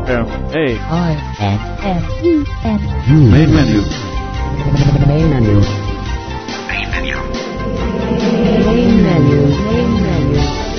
M-A-I-N-M-E-N-U. Main menu. Main menu. Main menu. Main menu. Main menu.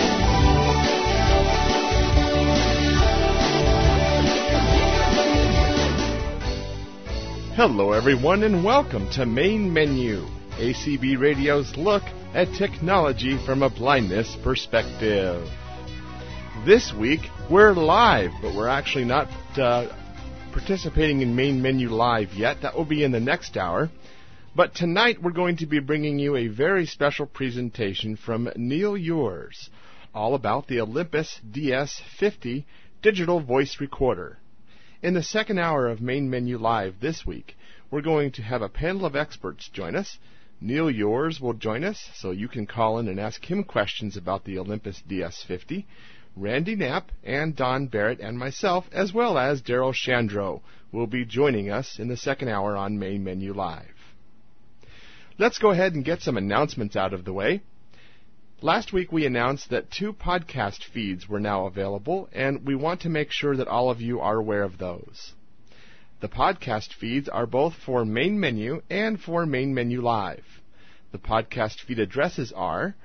Hello everyone and welcome to Main Menu, ACB Radio's look at technology from a blindness perspective. This week we're live, but we're actually not participating in Main Menu Live yet. That will be in the next hour. But tonight we're going to be bringing you a very special presentation from Neil Yours, all about the Olympus DS50 digital voice recorder. In the second hour of Main Menu Live this week, we're going to have a panel of experts join us. Neil Yours will join us, so you can call in and ask him questions about the Olympus DS50. Randy Knapp and Don Barrett and myself, as well as Daryl Shandro, will be joining us in the second hour on Main Menu Live. Let's go ahead and get some announcements out of the way. Last week we announced that 2 podcast feeds were now available, and we want to make sure that all of you are aware of those. The podcast feeds are both for Main Menu and for Main Menu Live. The podcast feed addresses are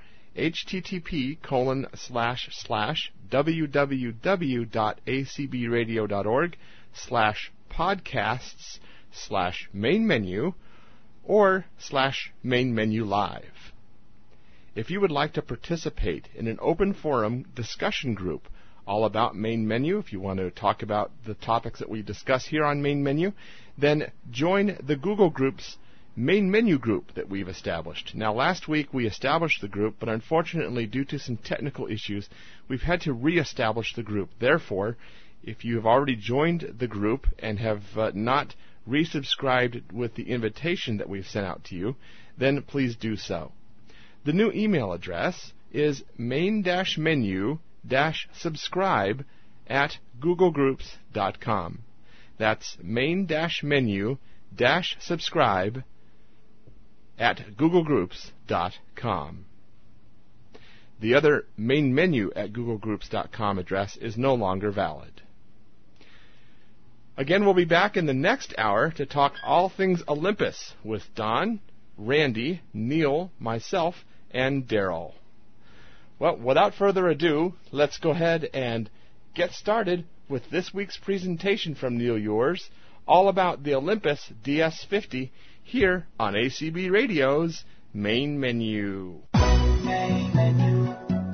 http://www.acbradio.org/podcasts/mainmenu or /Main Menu Live. If you would like to participate in an open forum discussion group all about Main Menu, if you want to talk about the topics that we discuss here on Main Menu, then join the Google Group's Main Menu group that we've established. Now, last week we established the group, but unfortunately, due to some technical issues, we've had to re-establish the group. Therefore, if you have already joined the group and have not resubscribed with the invitation that we've sent out to you, then please do so. The new email address is main-menu-subscribe@googlegroups.com. That's main-menu-subscribe@googlegroups.com. The other main menu at googlegroups.com address is no longer valid. Again, we'll be back in the next hour to talk all things Olympus with Don, Randy, Neil, myself, and Daryl. Well, without further ado, let's go ahead and get started with this week's presentation from Neil Yours, all about the Olympus DS50 here on ACB Radio's Main Menu. Main menu.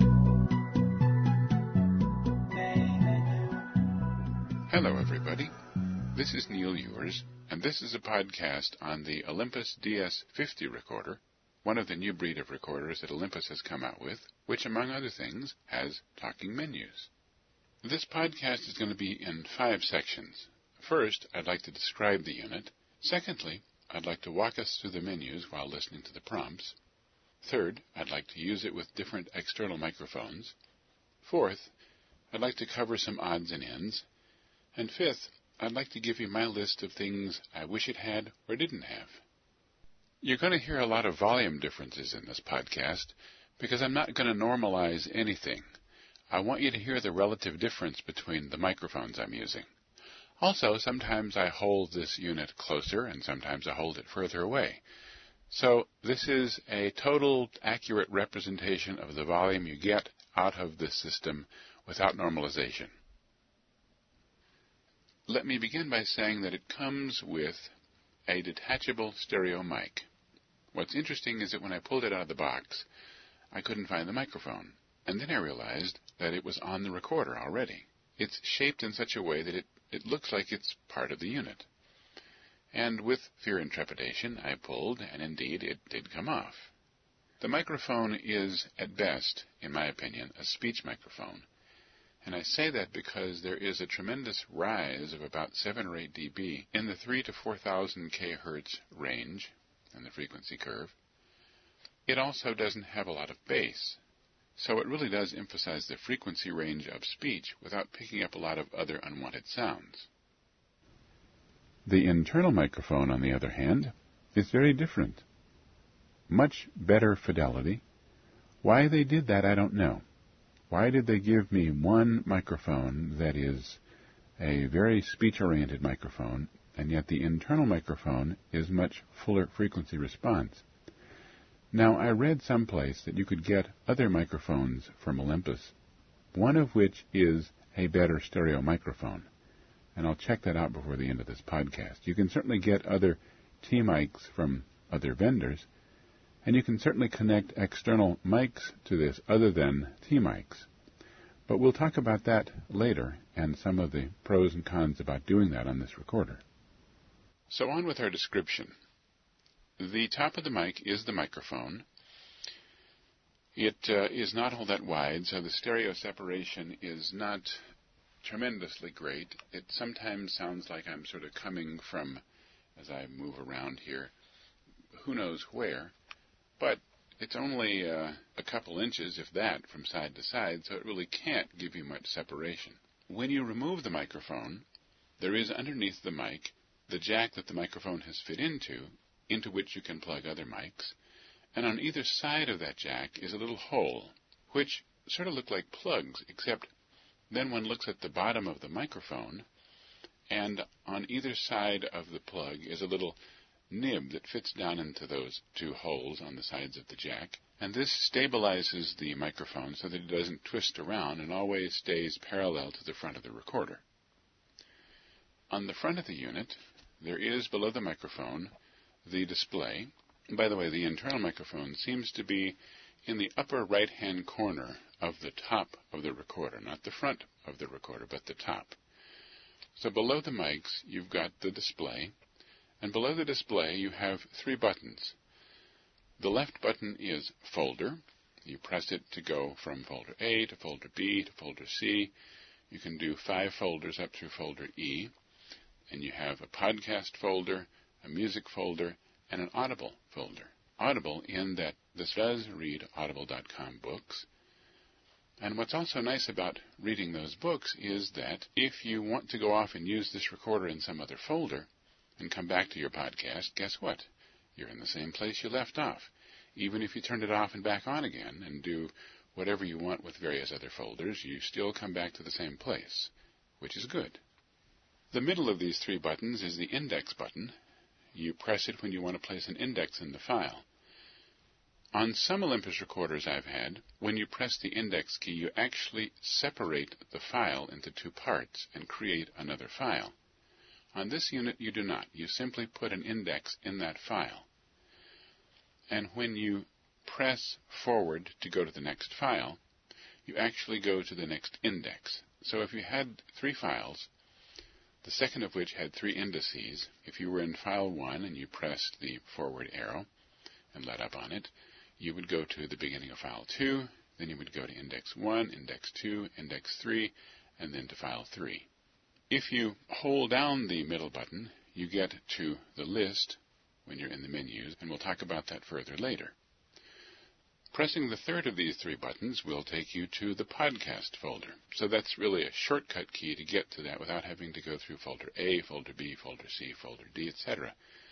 Main menu. Hello, everybody. This is Neil Yours, and this is a podcast on the Olympus DS50 recorder, one of the new breed of recorders that Olympus has come out with, which, among other things, has talking menus. This podcast is going to be in 5 sections. First, I'd like to describe the unit. Secondly, I'd like to walk us through the menus while listening to the prompts. Third, I'd like to use it with different external microphones. Fourth, I'd like to cover some odds and ends. And fifth, I'd like to give you my list of things I wish it had or didn't have. You're going to hear a lot of volume differences in this podcast because I'm not going to normalize anything. I want you to hear the relative difference between the microphones I'm using. Also, sometimes I hold this unit closer and sometimes I hold it further away. So this is a total accurate representation of the volume you get out of this system without normalization. Let me begin by saying that it comes with a detachable stereo mic. What's interesting is that when I pulled it out of the box, I couldn't find the microphone. And then I realized that it was on the recorder already. It's shaped in such a way that it looks like it's part of the unit. And with fear and trepidation, I pulled, and indeed it did come off. The microphone is, at best, in my opinion, a speech microphone. And I say that because there is a tremendous rise of about 7 or 8 dB in the 3 to 4,000 kHz range in the frequency curve. It also doesn't have a lot of bass, so it really does emphasize the frequency range of speech without picking up a lot of other unwanted sounds. The internal microphone, on the other hand, is very different. Much better fidelity. Why they did that, I don't know. Why did they give me one microphone that is a very speech-oriented microphone, and yet the internal microphone is much fuller frequency response. Now, I read someplace that you could get other microphones from Olympus, one of which is a better stereo microphone, and I'll check that out before the end of this podcast. You can certainly get other T-mics from other vendors, and you can certainly connect external mics to this other than T-mics. But we'll talk about that later and some of the pros and cons about doing that on this recorder. So on with our description. The top of the mic is the microphone. It is not all that wide, so the stereo separation is not tremendously great. It sometimes sounds like I'm sort of coming from, as I move around here, who knows where, but it's only a couple inches, if that, from side to side, so it really can't give you much separation. When you remove the microphone, there is underneath the mic the jack that the microphone has fit into which you can plug other mics, and on either side of that jack is a little hole, which sort of look like plugs, except then one looks at the bottom of the microphone, and on either side of the plug is a little nib that fits down into those two holes on the sides of the jack, and this stabilizes the microphone so that it doesn't twist around and always stays parallel to the front of the recorder. On the front of the unit, there is, below the microphone, the display. By the way, the internal microphone seems to be in the upper right-hand corner of the top of the recorder, not the front of the recorder, but the top. So below the mics, you've got the display, and below the display you have three buttons. The left button is Folder. You press it to go from Folder A to Folder B to Folder C. You can do 5 folders up through Folder E, and you have a podcast folder, a music folder, and an Audible folder. Audible in that this does read Audible.com books. And what's also nice about reading those books is that if you want to go off and use this recorder in some other folder and come back to your podcast, guess what? You're in the same place you left off. Even if you turned it off and back on again and do whatever you want with various other folders, you still come back to the same place, which is good. The middle of these three buttons is the index button. You press it when you want to place an index in the file. On some Olympus recorders I've had, when you press the index key, you actually separate the file into two parts and create another file. On this unit, you do not. You simply put an index in that file. And when you press forward to go to the next file, you actually go to the next index. So if you had 3 files, the second of which had 3 indices, if you were in file 1 and you pressed the forward arrow and let up on it, you would go to the beginning of file 2, then you would go to index 1, index 2, index 3, and then to file 3. If you hold down the middle button, you get to the list when you're in the menus, and we'll talk about that further later. Pressing the third of these 3 buttons will take you to the podcast folder. So that's really a shortcut key to get to that without having to go through folder A, folder B, folder C, folder D, etc.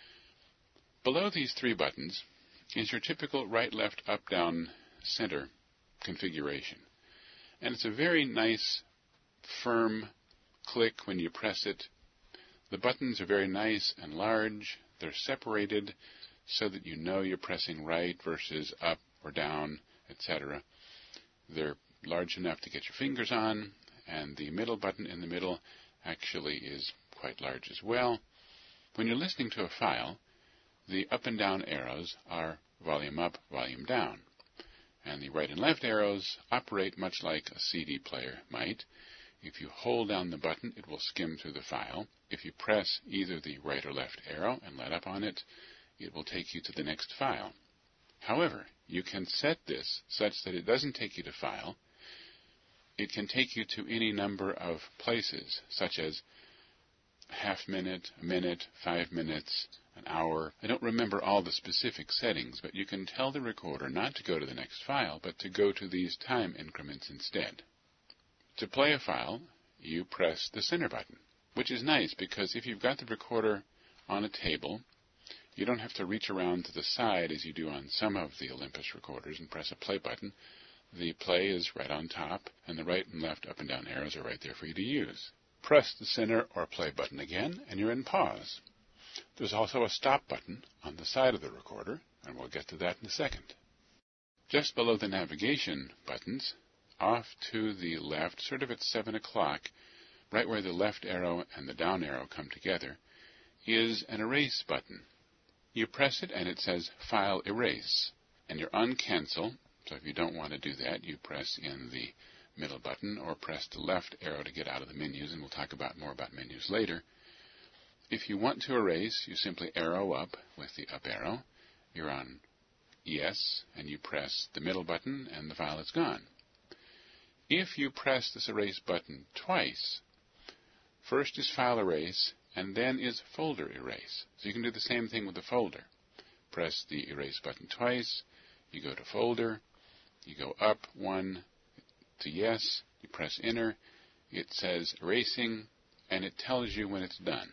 Below these 3 buttons is your typical right, left, up, down, center configuration. And it's a very nice, firm click when you press it. The buttons are very nice and large. They're separated so that you know you're pressing right versus up or down, etc. They're large enough to get your fingers on, and the middle button in the middle actually is quite large as well. When you're listening to a file, the up and down arrows are volume up, volume down, and the right and left arrows operate much like a CD player might. If you hold down the button, it will skim through the file. If you press either the right or left arrow and let up on it, it will take you to the next file. However, you can set this such that it doesn't take you to file. It can take you to any number of places, such as half minute, a minute, 5 minutes, an hour. I don't remember all the specific settings, but you can tell the recorder not to go to the next file, but to go to these time increments instead. To play a file, you press the center button, which is nice because if you've got the recorder on a table, you don't have to reach around to the side as you do on some of the Olympus recorders and press a play button. The play is right on top, and the right and left up and down arrows are right there for you to use. Press the center or play button again, and you're in pause. There's also a stop button on the side of the recorder, and we'll get to that in a second. Just below the navigation buttons, off to the left, sort of at 7 o'clock, right where the left arrow and the down arrow come together, is an erase button. You press it and it says File Erase, and you're on Cancel, so if you don't want to do that, you press in the middle button or press the left arrow to get out of the menus, and we'll talk more about menus later. If you want to erase, you simply arrow up with the up arrow. You're on Yes, and you press the middle button and the file is gone. If you press this erase button twice, first is File Erase and then is Folder Erase. So you can do the same thing with the folder. Press the erase button twice, you go to Folder, you go up one to Yes, you press Enter, it says Erasing, and it tells you when it's done.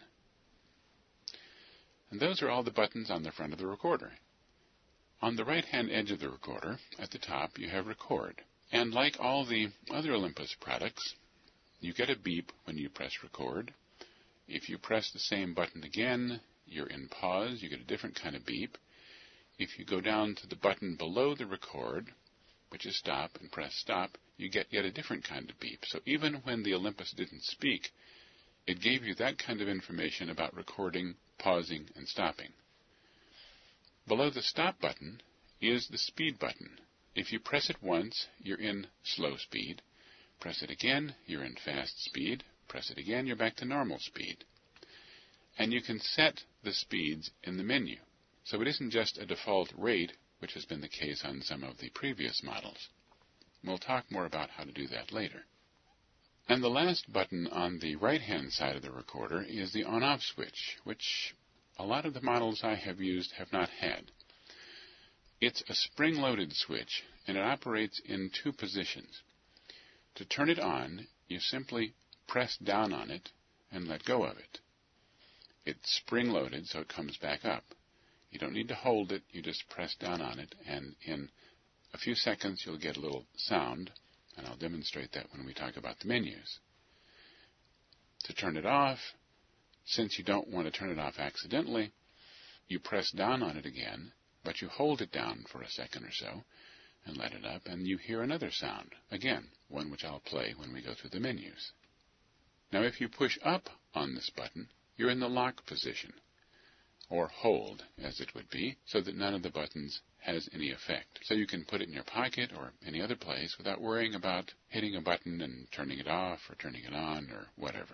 And those are all the buttons on the front of the recorder. On the right-hand edge of the recorder, at the top, you have Record. And like all the other Olympus products, you get a beep when you press Record. If you press the same button again, you're in pause, you get a different kind of beep. If you go down to the button below the Record, which is Stop, and press Stop, you get yet a different kind of beep. So even when the Olympus didn't speak, it gave you that kind of information about recording, pausing, and stopping. Below the Stop button is the Speed button. If you press it once, you're in slow speed. Press it again, you're in fast speed. Press it again, you're back to normal speed. And you can set the speeds in the menu. So it isn't just a default rate, which has been the case on some of the previous models. We'll talk more about how to do that later. And the last button on the right-hand side of the recorder is the on-off switch, which a lot of the models I have used have not had. It's a spring-loaded switch, and it operates in two positions. To turn it on, you simply press down on it and let go of it. It's spring-loaded, so it comes back up. You don't need to hold it, you just press down on it, and in a few seconds you'll get a little sound, and I'll demonstrate that when we talk about the menus. To turn it off, since you don't want to turn it off accidentally, you press down on it again, but you hold it down for a second or so, and let it up, and you hear another sound, again, one which I'll play when we go through the menus. Now if you push up on this button, you're in the lock position, or hold, as it would be, so that none of the buttons has any effect. So you can put it in your pocket or any other place without worrying about hitting a button and turning it off or turning it on or whatever.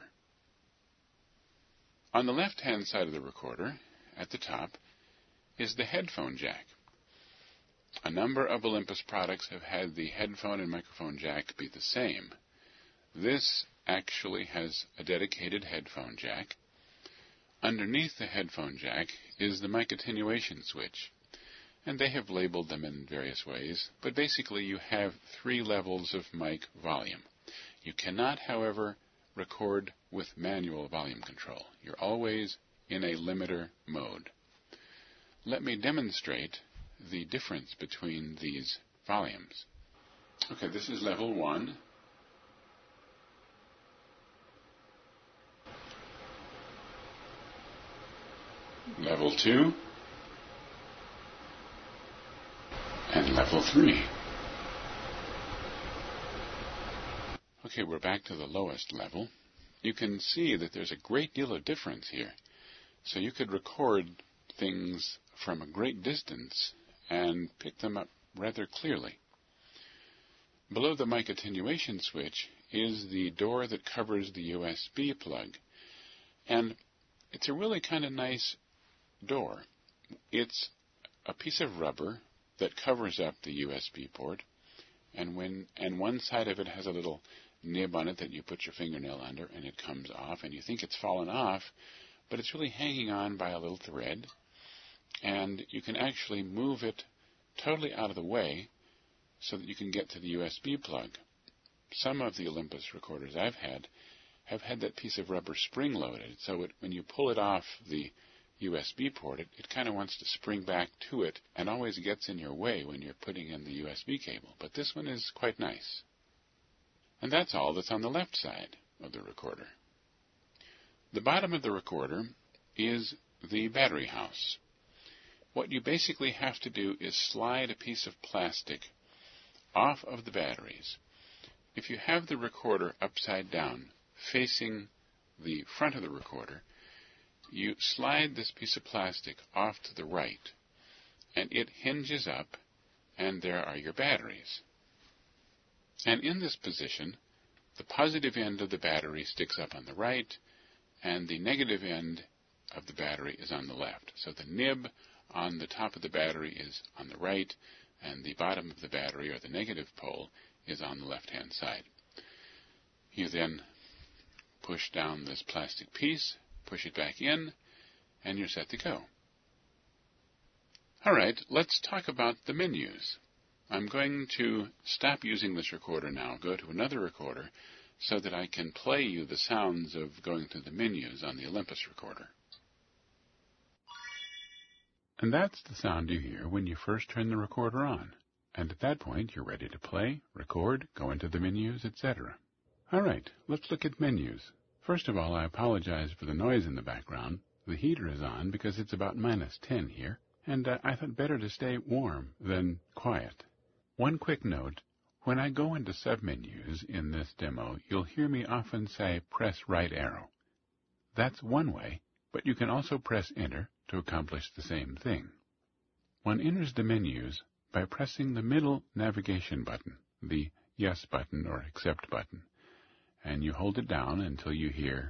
On the left-hand side of the recorder, at the top, is the headphone jack. A number of Olympus products have had the headphone and microphone jack be the same. This actually has a dedicated headphone jack. Underneath the headphone jack is the mic attenuation switch, and they have labeled them in various ways, but basically you have 3 levels of mic volume. You cannot, however, record with manual volume control. You're always in a limiter mode. Let me demonstrate the difference between these volumes. Okay, this is level 1. Level 2. And level 3. Okay, we're back to the lowest level. You can see that there's a great deal of difference here. So you could record things from a great distance and pick them up rather clearly. Below the mic attenuation switch is the door that covers the USB plug. And it's a really kind of nice door. It's a piece of rubber that covers up the USB port, and one side of it has a little nib on it that you put your fingernail under, and it comes off, and you think it's fallen off, but it's really hanging on by a little thread, and you can actually move it totally out of the way so that you can get to the USB plug. Some of the Olympus recorders I've had have had that piece of rubber spring-loaded, so when you pull it off the USB port, it kind of wants to spring back to it and always gets in your way when you're putting in the USB cable. But this one is quite nice. And that's all that's on the left side of the recorder. The bottom of the recorder is the battery house. What you basically have to do is slide a piece of plastic off of the batteries. If you have the recorder upside down, facing the front of the recorder, you slide this piece of plastic off to the right, and it hinges up, and there are your batteries. And in this position, the positive end of the battery sticks up on the right, and the negative end of the battery is on the left. So the nib on the top of the battery is on the right, and the bottom of the battery, or the negative pole, is on the left-hand side. You then push down this plastic piece, push it back in, and you're set to go. All right, let's talk about the menus. I'm going to stop using this recorder now, go to another recorder, so that I can play you the sounds of going through the menus on the Olympus recorder. And that's the sound you hear when you first turn the recorder on. And at that point, you're ready to play, record, go into the menus, etc. All right, let's look at menus. First of all, I apologize for the noise in the background. The heater is on because it's about -10 here, and I thought better to stay warm than quiet. One quick note, when I go into submenus in this demo, you'll hear me often say press right arrow. That's one way, but you can also press enter to accomplish the same thing. One enters the menus by pressing the middle navigation button, the yes button or accept button, and you hold it down until you hear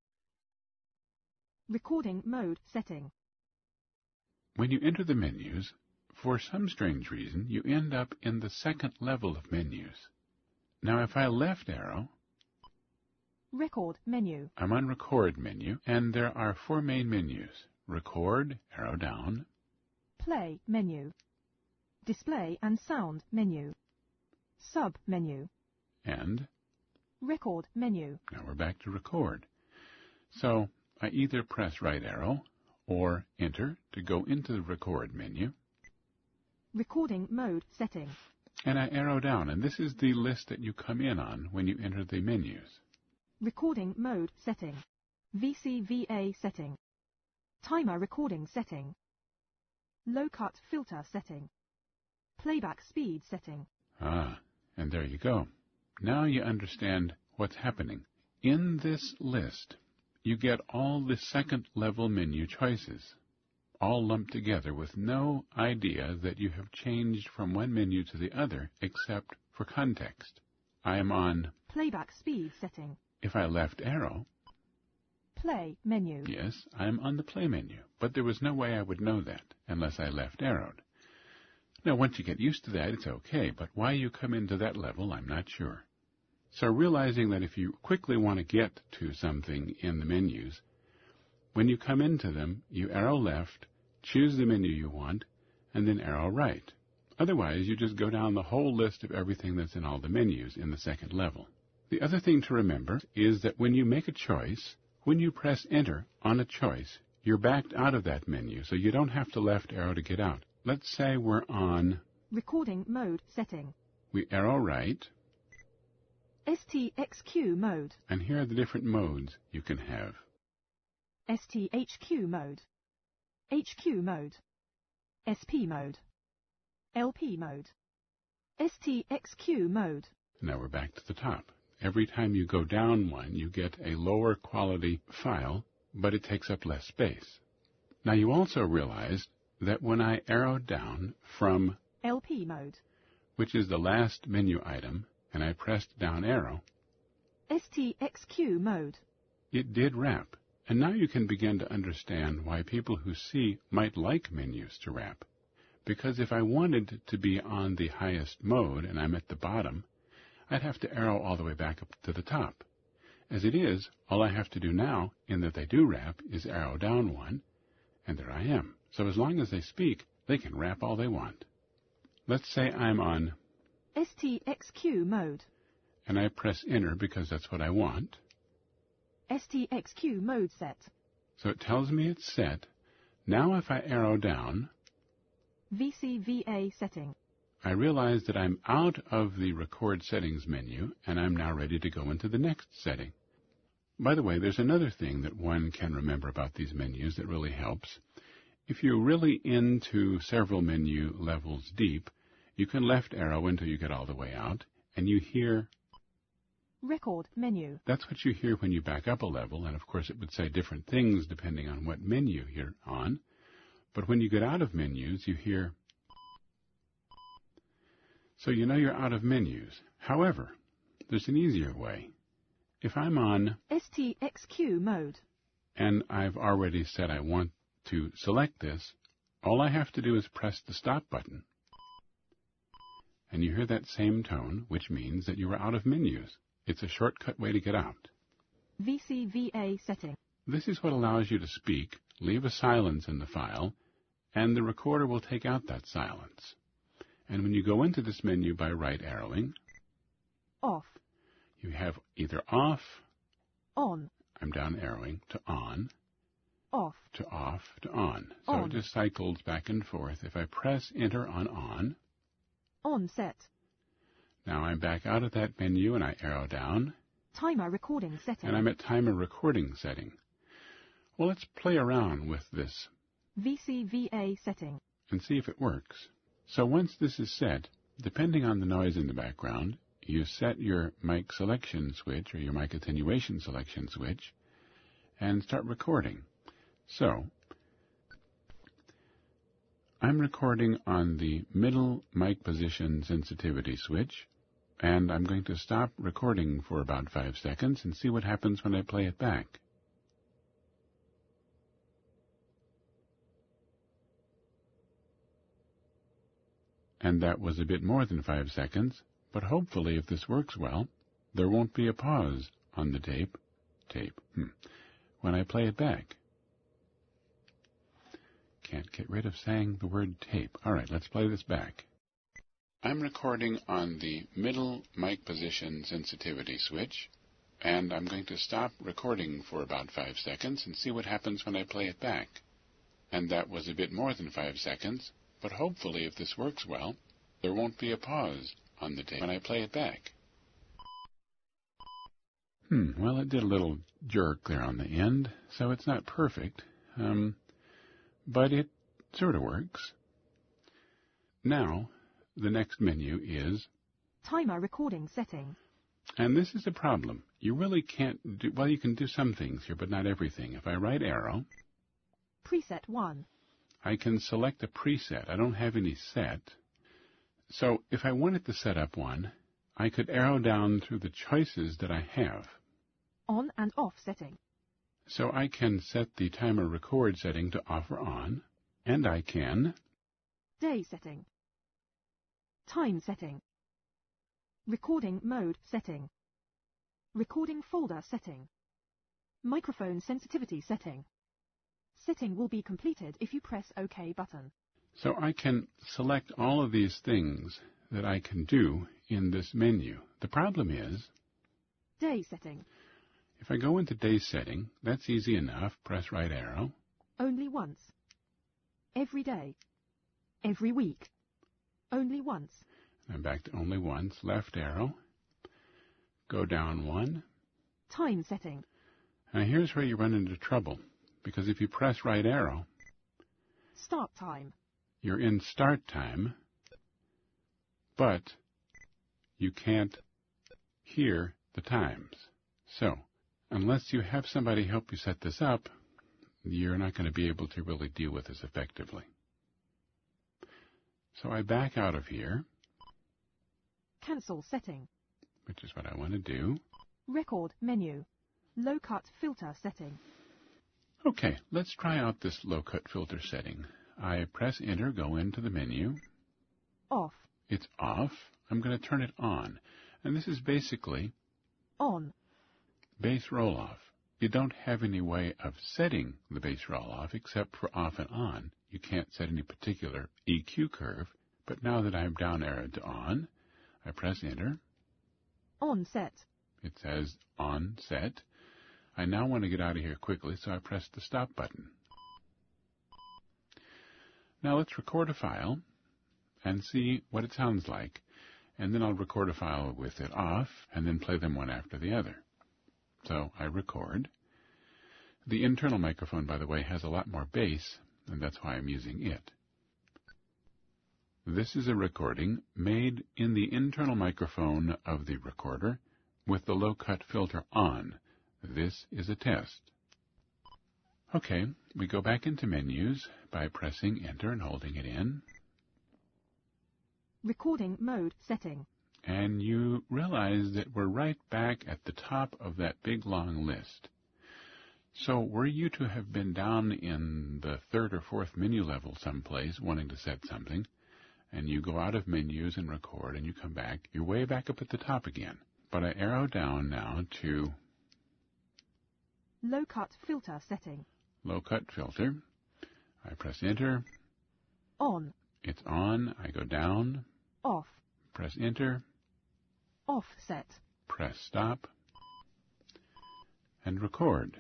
Recording mode setting. When you enter the menus, for some strange reason, you end up in the second level of menus. Now, if I left arrow, Record menu. I'm on Record menu, and there are 4 main menus. Record, arrow down. Play menu. Display and sound menu. Sub menu. And Record menu. now we're back to Record. So I either press right arrow or enter to go into the Record menu. Recording mode setting. And I arrow down, and this is the list that you come in on when you enter the menus. Recording mode setting. VCVA setting. Timer recording setting. Low cut filter setting. Playback speed setting. Ah, and there you go. Now you understand what's happening. In this list, you get all the second level menu choices, all lumped together with no idea that you have changed from one menu to the other except for context. I am on, Playback speed setting. if I left arrow, Play menu. yes, I am on the play menu, but there was no way I would know that unless I left arrowed. Now, once you get used to that, it's okay, but why you come into that level, I'm not sure. So realizing that if you quickly want to get to something in the menus, when you come into them, you arrow left, choose the menu you want, and then arrow right. Otherwise, you just go down the whole list of everything that's in all the menus in the second level. The other thing to remember is that when you make a choice, when you press enter on a choice, you're backed out of that menu, so you don't have to left arrow to get out. Let's say we're on, Recording mode setting. we arrow right, STXQ mode. and here are the different modes you can have. STHQ mode. HQ mode. SP mode. LP mode. STXQ mode. Now we're back to the top. Every time you go down one, you get a lower quality file, but it takes up less space. Now you also realize that when I arrowed down from, LP mode. which is the last menu item, and I pressed down arrow, STXQ mode. it did wrap. And now you can begin to understand why people who see might like menus to wrap. Because if I wanted to be on the highest mode and I'm at the bottom, I'd have to arrow all the way back up to the top. As it is, all I have to do now, in that they do wrap, is arrow down one, and there I am. So as long as they speak, they can wrap all they want. Let's say I'm on, STXQ mode. and I press enter because that's what I want. STXQ mode set. So it tells me it's set. Now if I arrow down, VCVA setting. I realize that I'm out of the Record Settings menu, and I'm now ready to go into the next setting. By the way, there's another thing that one can remember about these menus that really helps. If you're really into several menu levels deep, you can left arrow until you get all the way out, and you hear... Record menu. That's what you hear when you back up a level, and of course it would say different things depending on what menu you're on. But when you get out of menus, you hear... So you know you're out of menus. However, there's an easier way. If I'm on... STXQ mode. And I've already said I want to select this, all I have to do is press the stop button. And you hear that same tone, which means that you are out of menus. It's a shortcut way to get out. VCVA setting. This is what allows you to speak, leave a silence in the file, and the recorder will take out that silence. And when you go into this menu by right arrowing, Off. you have either off, On. I'm down arrowing, to on, Off. to off, to on. So On. it just cycles back and forth. If I press enter on, On set. now I'm back out of that menu and I arrow down, Timer recording setting. and I'm at timer recording setting. Well, let's play around with this VCVA setting. and see if it works. So once this is set, depending on the noise in the background, you set your mic selection switch or your mic attenuation selection switch and start recording. So I'm recording on the middle mic position sensitivity switch, and I'm going to stop recording for about 5 seconds and see what happens when I play it back. And that was a bit more than 5 seconds, but hopefully if this works well, there won't be a pause on the tape, when I play it back. Can't get rid of saying the word tape. All right, let's play this back. I'm recording on the middle mic position sensitivity switch, and I'm going to stop recording for about 5 seconds and see what happens when I play it back. And that was a bit more than 5 seconds, but hopefully if this works well, there won't be a pause on the tape when I play it back. Well, it did a little jerk there on the end, so it's not perfect, but it sort of works. Now, the next menu is... Timer recording setting. And this is a problem. You really can't do... Well, you can do some things here, but not everything. If I right arrow... Preset 1. I can select a preset. I don't have any set. So if I wanted to set up one, I could arrow down through the choices that I have. On and off setting. So I can set the timer record setting to off or on, and I can... Day setting. Time setting. Recording mode setting. Recording folder setting. Microphone sensitivity setting. Setting will be completed if you press OK button. So I can select all of these things that I can do in this menu. The problem is... Day setting. If I go into day setting, that's easy enough. Press right arrow. Only once. Every day. Every week. Only once. I'm back to only once. Left arrow. Go down one. Time setting. Now here's where you run into trouble, because if you press right arrow, Start time. you're in start time, but you can't hear the times. So, unless you have somebody help you set this up, you're not going to be able to really deal with this effectively. So I back out of here, Cancel setting. which is what I want to do. Record menu. Low cut filter setting. Okay, let's try out this low-cut filter setting. I press enter, go into the menu. Off. It's off. I'm going to turn it on. And this is basically On. bass roll-off. You don't have any way of setting the bass roll-off except for off and on. You can't set any particular EQ curve, but now that I'm down arrowed to on, I press enter. On set. It says on set. I now want to get out of here quickly, so I press the stop button. Now let's record a file and see what it sounds like. And then I'll record a file with it off and then play them one after the other. So I record. The internal microphone, by the way, has a lot more bass, and that's why I'm using it. This is a recording made in the internal microphone of the recorder with the low-cut filter on. This is a test. Okay, we go back into menus by pressing Enter and holding it in. Recording mode setting. And you realize that we're right back at the top of that big long list. So were you to have been down in the third or fourth menu level someplace wanting to set something, and you go out of menus and record and you come back, you're way back up at the top again. But I arrow down now to Low cut filter setting. low cut filter. I press Enter. On. It's on. I go down. Off. Press Enter. Offset. Press Stop. And record.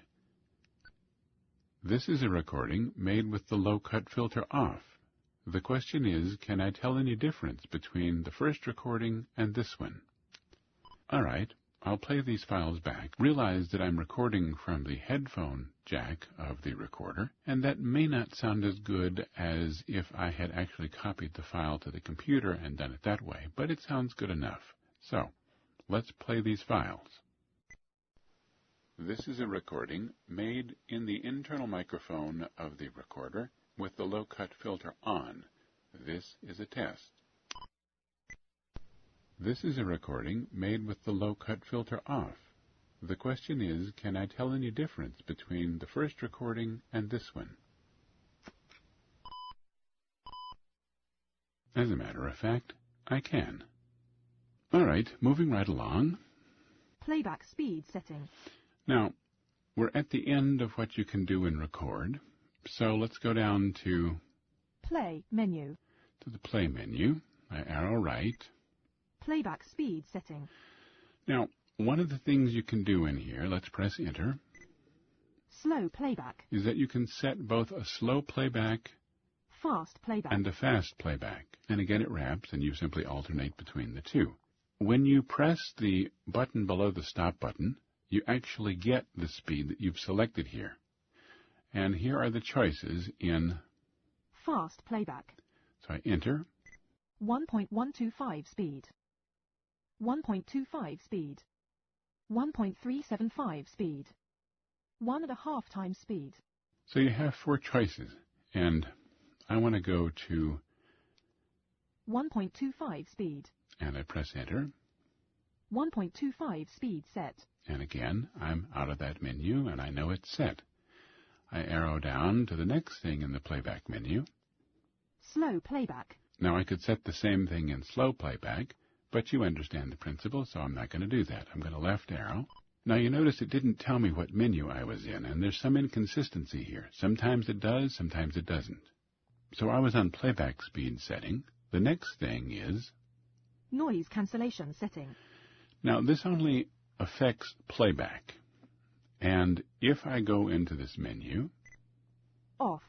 This is a recording made with the low cut filter off. The question is, can I tell any difference between the first recording and this one? All right, I'll play these files back. Realize that I'm recording from the headphone jack of the recorder, and that may not sound as good as if I had actually copied the file to the computer and done it that way, but it sounds good enough. So, let's play these files. This is a recording made in the internal microphone of the recorder with the low-cut filter on. This is a test. This is a recording made with the low-cut filter off. The question is, can I tell any difference between the first recording and this one? As a matter of fact, I can. All right, moving right along. Playback speed setting. Now, we're at the end of what you can do in record, so let's go down to Play menu. the play menu. I arrow right. Playback speed setting. Now, one of the things you can do in here, let's press Enter, Slow playback. is that you can set both a slow playback Fast playback. and a fast playback. And again, it wraps, and you simply alternate between the two. When you press the button below the stop button, you actually get the speed that you've selected here. And here are the choices in Fast playback. So I enter, 1.125 speed. 1.25 speed. 1.375 speed. 1.5 times speed. so you have 4 choices, and I want to go to, 1.25 speed. and I press Enter, 1.25 speed set. and again, I'm out of that menu, and I know it's set. I arrow down to the next thing in the playback menu. Slow playback. Now, I could set the same thing in slow playback, but you understand the principle, so I'm not going to do that. I'm going to left arrow. Now, you notice it didn't tell me what menu I was in, and there's some inconsistency here. Sometimes it does, sometimes it doesn't. So I was on playback speed setting. The next thing is, Noise cancellation setting. now this only affects playback. And if I go into this menu, Off.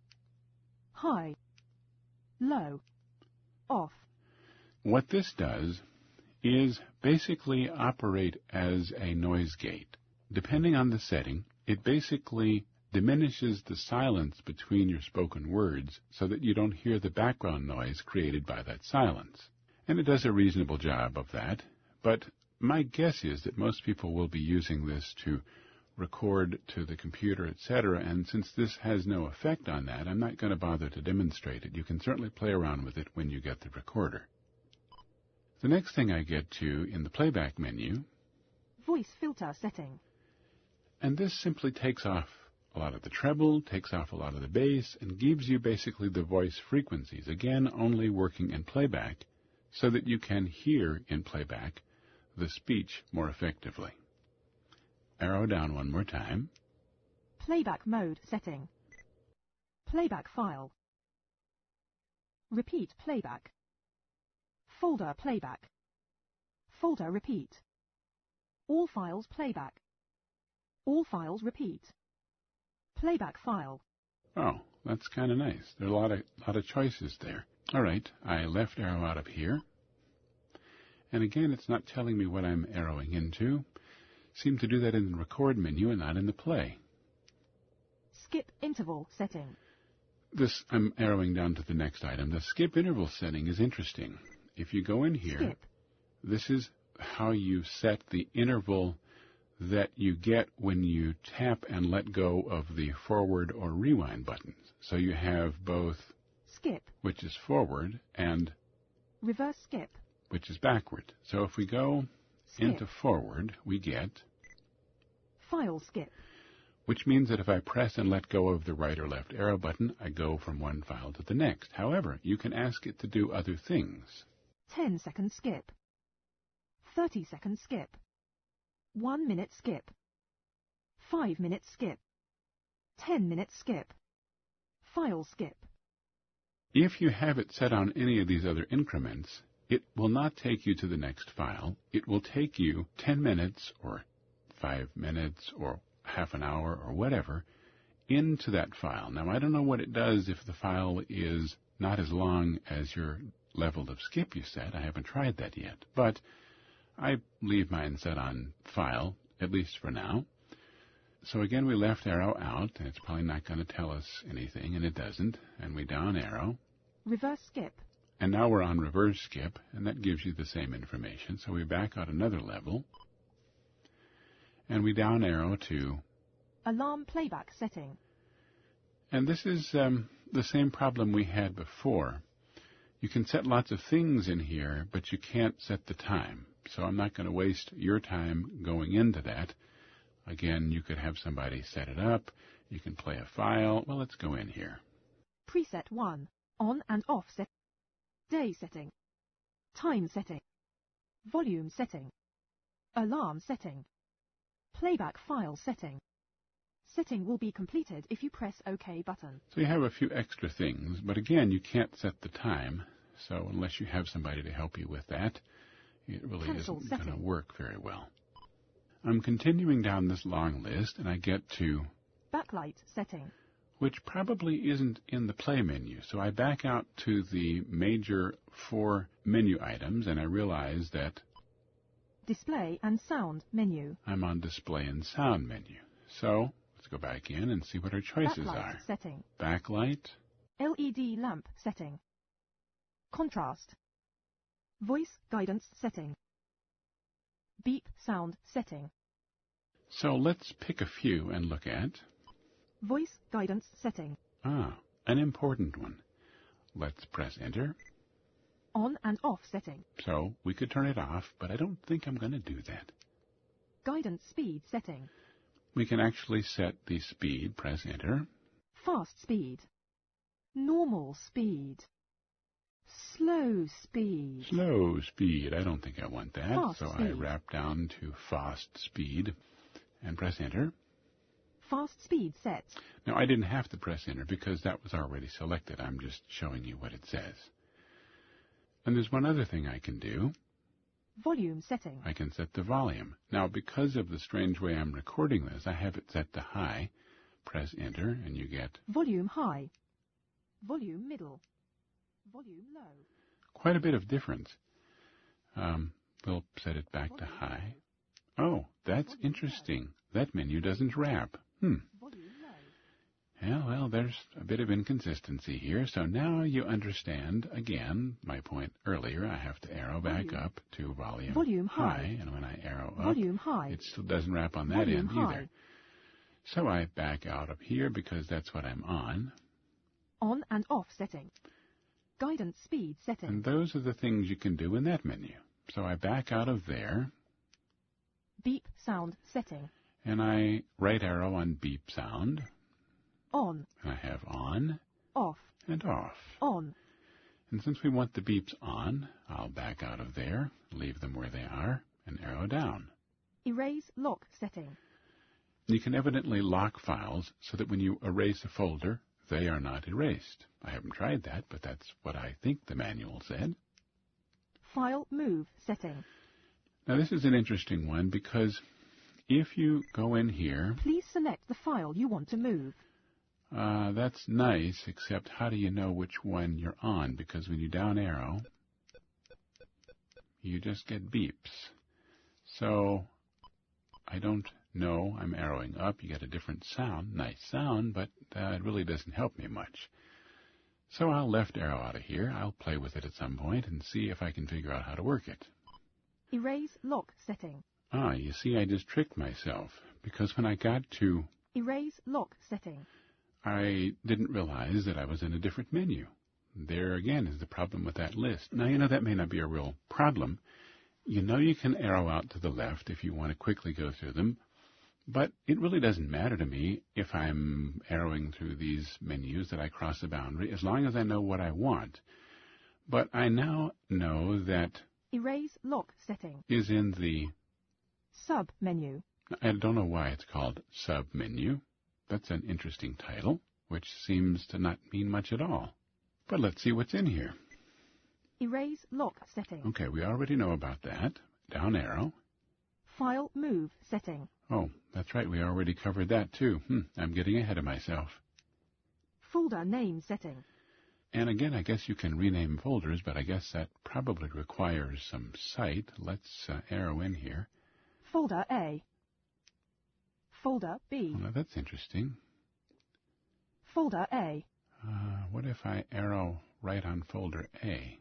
High. Low. Off. what this does is basically operate as a noise gate. Depending on the setting, it basically diminishes the silence between your spoken words so that you don't hear the background noise created by that silence. And it does a reasonable job of that, but my guess is that most people will be using this to record to the computer, etc., and since this has no effect on that, I'm not going to bother to demonstrate it. You can certainly play around with it when you get the recorder. The next thing I get to in the playback menu, Voice filter setting. and this simply takes off a lot of the treble, takes off a lot of the bass, and gives you basically the voice frequencies, again only working in playback, so that you can hear in playback the speech more effectively. Arrow down one more time. Playback mode setting. Playback file. Repeat playback. Folder playback. Folder repeat. All files playback. All files repeat. Playback file. Oh, that's kind of nice. There are a lot of choices there. All right, I left arrow out of here. And again, it's not telling me what I'm arrowing into. seem to do that in the record menu and not in the play. Skip interval setting. I'm arrowing down to the next item. The skip interval setting is interesting. If you go in here, Skip. this is how you set the interval that you get when you tap and let go of the forward or rewind buttons. So you have both, Skip. which is forward, and Reverse skip. which is backward. So if we go Skip. into forward, we get, File skip. which means that if I press and let go of the right or left arrow button, I go from one file to the next. However, you can ask it to do other things. 10-second skip. 30-second skip. 1 minute skip. 5-minute skip. 10-minute skip. File skip. If you have it set on any of these other increments, it will not take you to the next file. It will take you 10 minutes or 5 minutes or half an hour or whatever into that file. Now, I don't know what it does if the file is not as long as your level of skip you set. I haven't tried that yet. But I leave mine set on file, at least for now. So again, we left arrow out, and it's probably not going to tell us anything, and it doesn't. And we down arrow. Reverse skip. And now we're on reverse skip, and that gives you the same information. So we back out another level, and we down arrow to, Alarm playback setting. and this is the same problem we had before. You can set lots of things in here, but you can't set the time. So I'm not going to waste your time going into that. Again, you could have somebody set it up. You can play a file. Well, let's go in here. Preset 1. On and off set. Day setting. Time setting. Volume setting. Alarm setting. Playback file setting. Setting will be completed if you press OK button. So you have a few extra things, but again, you can't set the time. So unless you have somebody to help you with that, it really Cancel isn't going to setting. work very well. I'm continuing down this long list, and I get to, Backlight setting. which probably isn't in the play menu. So I back out to the major 4 menu items, and I realize that Display and sound menu. I'm on display and sound menu. So let's go back in and see what our choices Backlight are. setting. Backlight, LED lamp setting. Contrast. Voice guidance setting. Beep sound setting. so let's pick a few and look at, Voice guidance setting. an important one. Let's press enter. On and off setting. So we could turn it off, but I don't think I'm going to do that. Guidance speed setting. We can actually set the speed, press enter. Fast speed. Normal speed. Slow speed. Slow speed, I don't think I want that. Fast so I speed. wrap down to fast speed and press enter. Fast speed set. Now I didn't have to press enter because that was already selected. I'm just showing you what it says. And there's one other thing I can do. Volume setting. I can set the volume. Now, because of the strange way I'm recording this, I have it set to high. Press enter, and you get Volume high. Volume middle. Volume low. quite a bit of difference. We'll set it back to high. Oh, that's interesting. That menu doesn't wrap. Volume low. Yeah, well, there's a bit of inconsistency here. So now you understand, again, my point earlier. I have to arrow back Volume. up to volume, Volume high. and when I arrow up, Volume high. it still doesn't wrap on that Volume end high. either. So I back out up here because that's what I'm on. On and off setting. Guidance speed setting. And those are the things you can do in that menu. So I back out of there, Beep sound setting. and I right arrow on beep sound, On. and I have on Off. and off. On. And since we want the beeps on, I'll back out of there, leave them where they are, and arrow down. Erase lock setting. You can evidently lock files so that when you erase a folder, they are not erased. I haven't tried that, but that's what I think the manual said. File move setting. Now this is an interesting one because if you go in here, Please select the file you want to move. that's nice, except how do you know which one you're on? Because when you down arrow, you just get beeps. So I don't know I'm arrowing up. You get a different sound, nice sound, but it really doesn't help me much. So I'll left arrow out of here. I'll play with it at some point and see if I can figure out how to work it. Erase lock setting. You see, I just tricked myself, because when I got to Erase lock setting. I didn't realize that I was in a different menu. There again is the problem with that list. Now, that may not be a real problem. You can arrow out to the left if you want to quickly go through them, but it really doesn't matter to me if I'm arrowing through these menus that I cross a boundary, as long as I know what I want. But I now know that Erase lock setting. is in the Sub-menu. I don't know why it's called sub-menu. That's an interesting title, which seems to not mean much at all. But let's see what's in here. Erase lock setting. Okay, we already know about that. Down arrow. File move setting. Oh, that's right, we already covered that too. I'm getting ahead of myself. Folder name setting. And again, I guess you can rename folders, but I guess that probably requires some sight. Let's arrow in here. Folder A. Folder B. Well, now that's interesting. Folder A. What if I arrow right on folder A?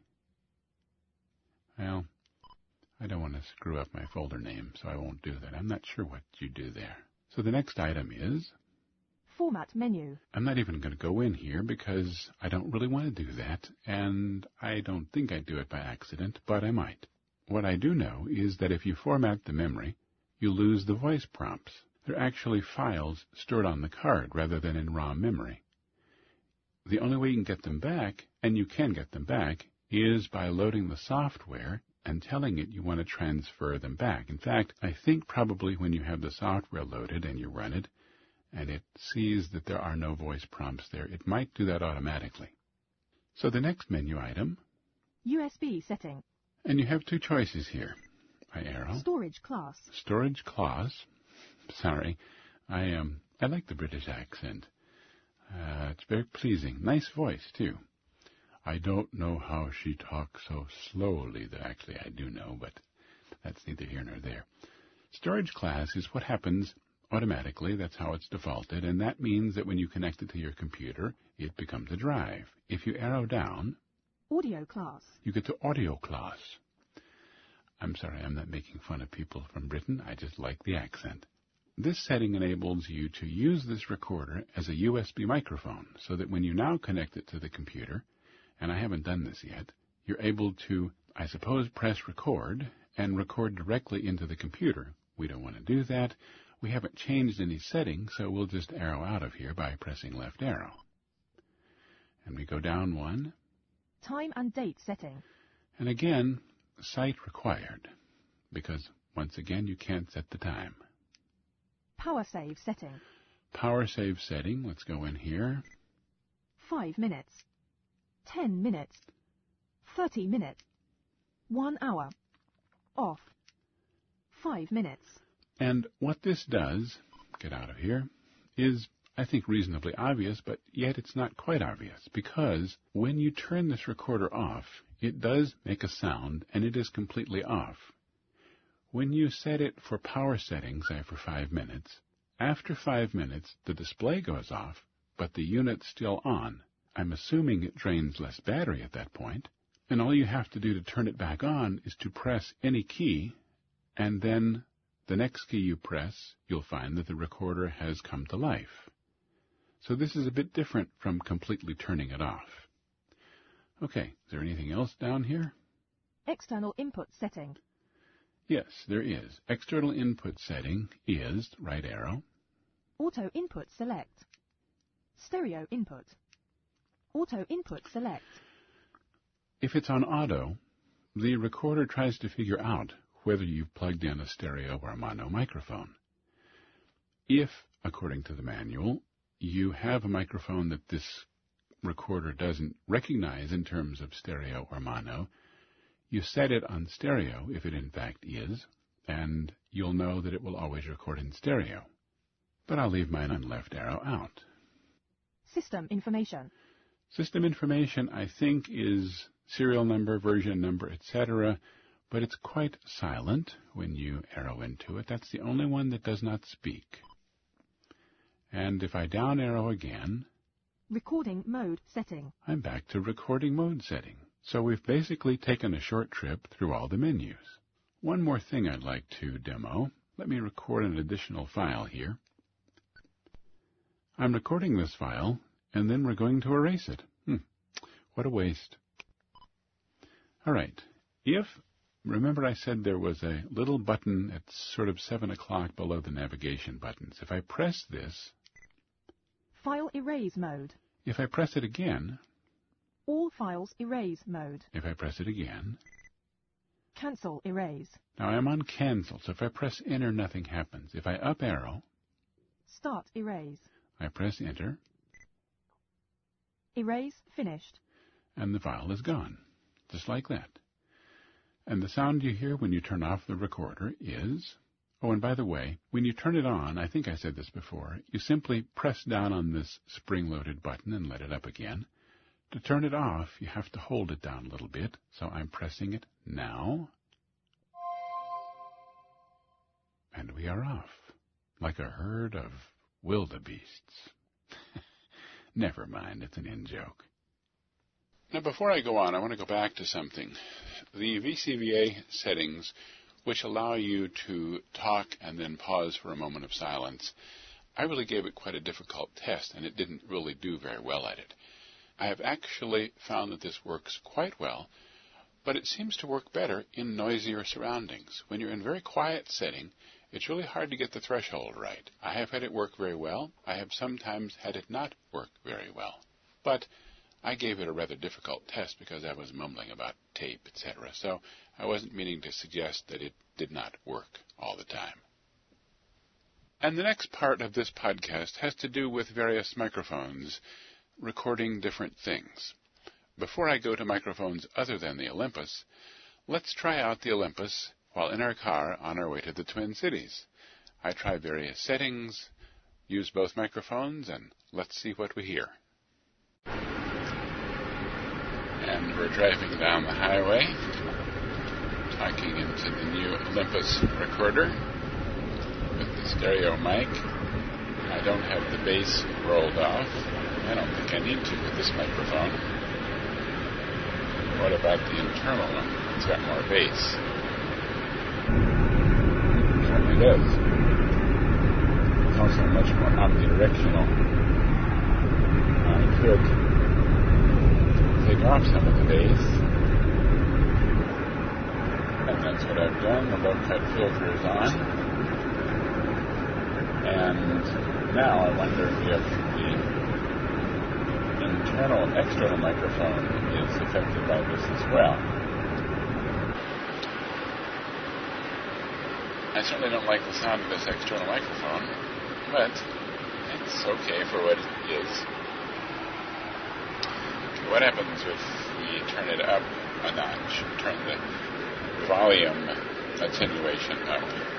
Well, I don't want to screw up my folder name, so I won't do that. I'm not sure what you do there. So the next item is Format menu. I'm not even going to go in here because I don't really want to do that, and I don't think I'd do it by accident, but I might. What I do know is that if you format the memory, you lose the voice prompts. They're actually files stored on the card rather than in ROM memory. The only way you can get them back, and you can get them back, is by loading the software and telling it you want to transfer them back. In fact, I think probably when you have the software loaded and you run it, and it sees that there are no voice prompts there, it might do that automatically. So the next menu item, USB setting. and you have two choices here. I arrow. Storage class. Storage class. Sorry, I like the British accent. It's very pleasing. Nice voice, too. I don't know how she talks so slowly. Actually, I do know, but that's neither here nor there. Storage class is what happens automatically. That's how it's defaulted, and that means that when you connect it to your computer, it becomes a drive. If you arrow down, Audio class. you get to audio class. I'm sorry, I'm not making fun of people from Britain. I just like the accent. This setting enables you to use this recorder as a USB microphone, so that when you now connect it to the computer, and I haven't done this yet, you're able to, I suppose, press record and record directly into the computer. We don't want to do that. We haven't changed any settings, so we'll just arrow out of here by pressing left arrow. And we go down one. Time and date setting. And again, sight required, because once again you can't set the time. Power save setting. Power save setting, let's go in here. 5 minutes. 10 minutes. 30 minutes. 1 hour. Off. 5 minutes. And what this does, get out of here, is, I think, reasonably obvious, but yet it's not quite obvious, because when you turn this recorder off, it does make a sound, and it is completely off. When you set it for power settings, say for 5 minutes, after 5 minutes, the display goes off, but the unit's still on. I'm assuming it drains less battery at that point, and all you have to do to turn it back on is to press any key, and then the next key you press, you'll find that the recorder has come to life. So this is a bit different from completely turning it off. Okay, is there anything else down here? External input setting. Yes, there is. External input setting is, right arrow. Auto input select. Stereo input. Auto input select. If it's on auto, the recorder tries to figure out whether you've plugged in a stereo or a mono microphone. If, according to the manual, you have a microphone that this recorder doesn't recognize in terms of stereo or mono, you set it on stereo, if it in fact is, and you'll know that it will always record in stereo. But I'll leave mine on left arrow out. System information. System information, I think, is serial number, version number, etc., but it's quite silent when you arrow into it. That's the only one that does not speak. And if I down arrow again, Recording mode setting. I'm back to recording mode setting. So we've basically taken a short trip through all the menus. One more thing I'd like to demo. Let me record an additional file here. I'm recording this file, and then we're going to erase it. What a waste. All right. Remember I said there was a little button at sort of 7 o'clock below the navigation buttons. If I press this, File erase mode. if I press it again, All files erase mode. if I press it again, Cancel erase. now I'm on cancel, so if I press enter, nothing happens. If I up arrow, Start erase. I press enter, Erase finished. and the file is gone, just like that. And the sound you hear when you turn off the recorder is... Oh, and by the way, when you turn it on, I think I said this before, you simply press down on this spring-loaded button and let it up again. To turn it off, you have to hold it down a little bit, so I'm pressing it now. And we are off, like a herd of wildebeests. Never mind, it's an in-joke. Now, before I go on, I want to go back to something. The VCVA settings, which allow you to talk and then pause for a moment of silence, I really gave it quite a difficult test, and it didn't really do very well at it. I have actually found that this works quite well, but it seems to work better in noisier surroundings. When you're in a very quiet setting, it's really hard to get the threshold right. I have had it work very well. I have sometimes had it not work very well. But I gave it a rather difficult test because I was mumbling about tape, etc. So I wasn't meaning to suggest that it did not work all the time. And the next part of this podcast has to do with various microphones recording different things. Before I go to microphones other than the Olympus, let's try out the Olympus while in our car on our way to the Twin Cities. I try various settings, use both microphones, and let's see what we hear. And we're driving down the highway, talking into the new Olympus recorder with the stereo mic. I don't have the bass rolled off. I don't think I need to with this microphone. What about the internal one? It's got more bass. It certainly does. It's also much more omnidirectional. I could take off some of the bass, and that's what I've done. The low-cut filter is on, and now I wonder if the external microphone is affected by this as well. I certainly don't like the sound of this external microphone, but it's okay for what it is. What happens if we turn it up a notch, turn the volume attenuation up?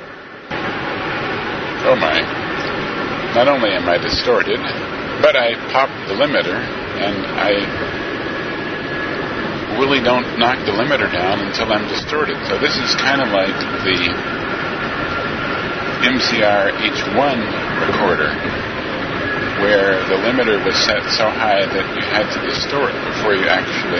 Oh my. Not only am I distorted, but I pop the limiter, and I really don't knock the limiter down until I'm distorted. So this is kind of like the MCR H1 recorder, where the limiter was set so high that you had to distort before you actually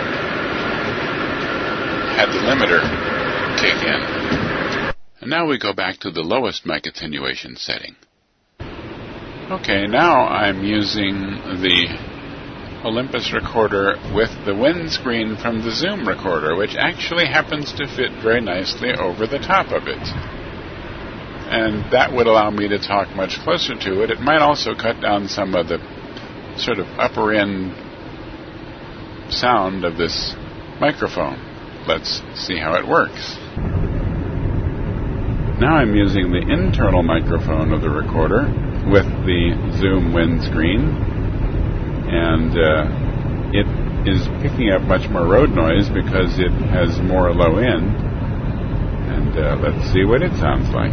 had the limiter kick in. And now we go back to the lowest mic attenuation setting. Okay, now I'm using the Olympus recorder with the windscreen from the Zoom recorder, which actually happens to fit very nicely over the top of it. And that would allow me to talk much closer to it. It might also cut down some of the sort of upper end sound of this microphone. Let's see how it works. Now I'm using the internal microphone of the recorder with the Zoom windscreen, and it is picking up much more road noise because it has more low end. And let's see what it sounds like.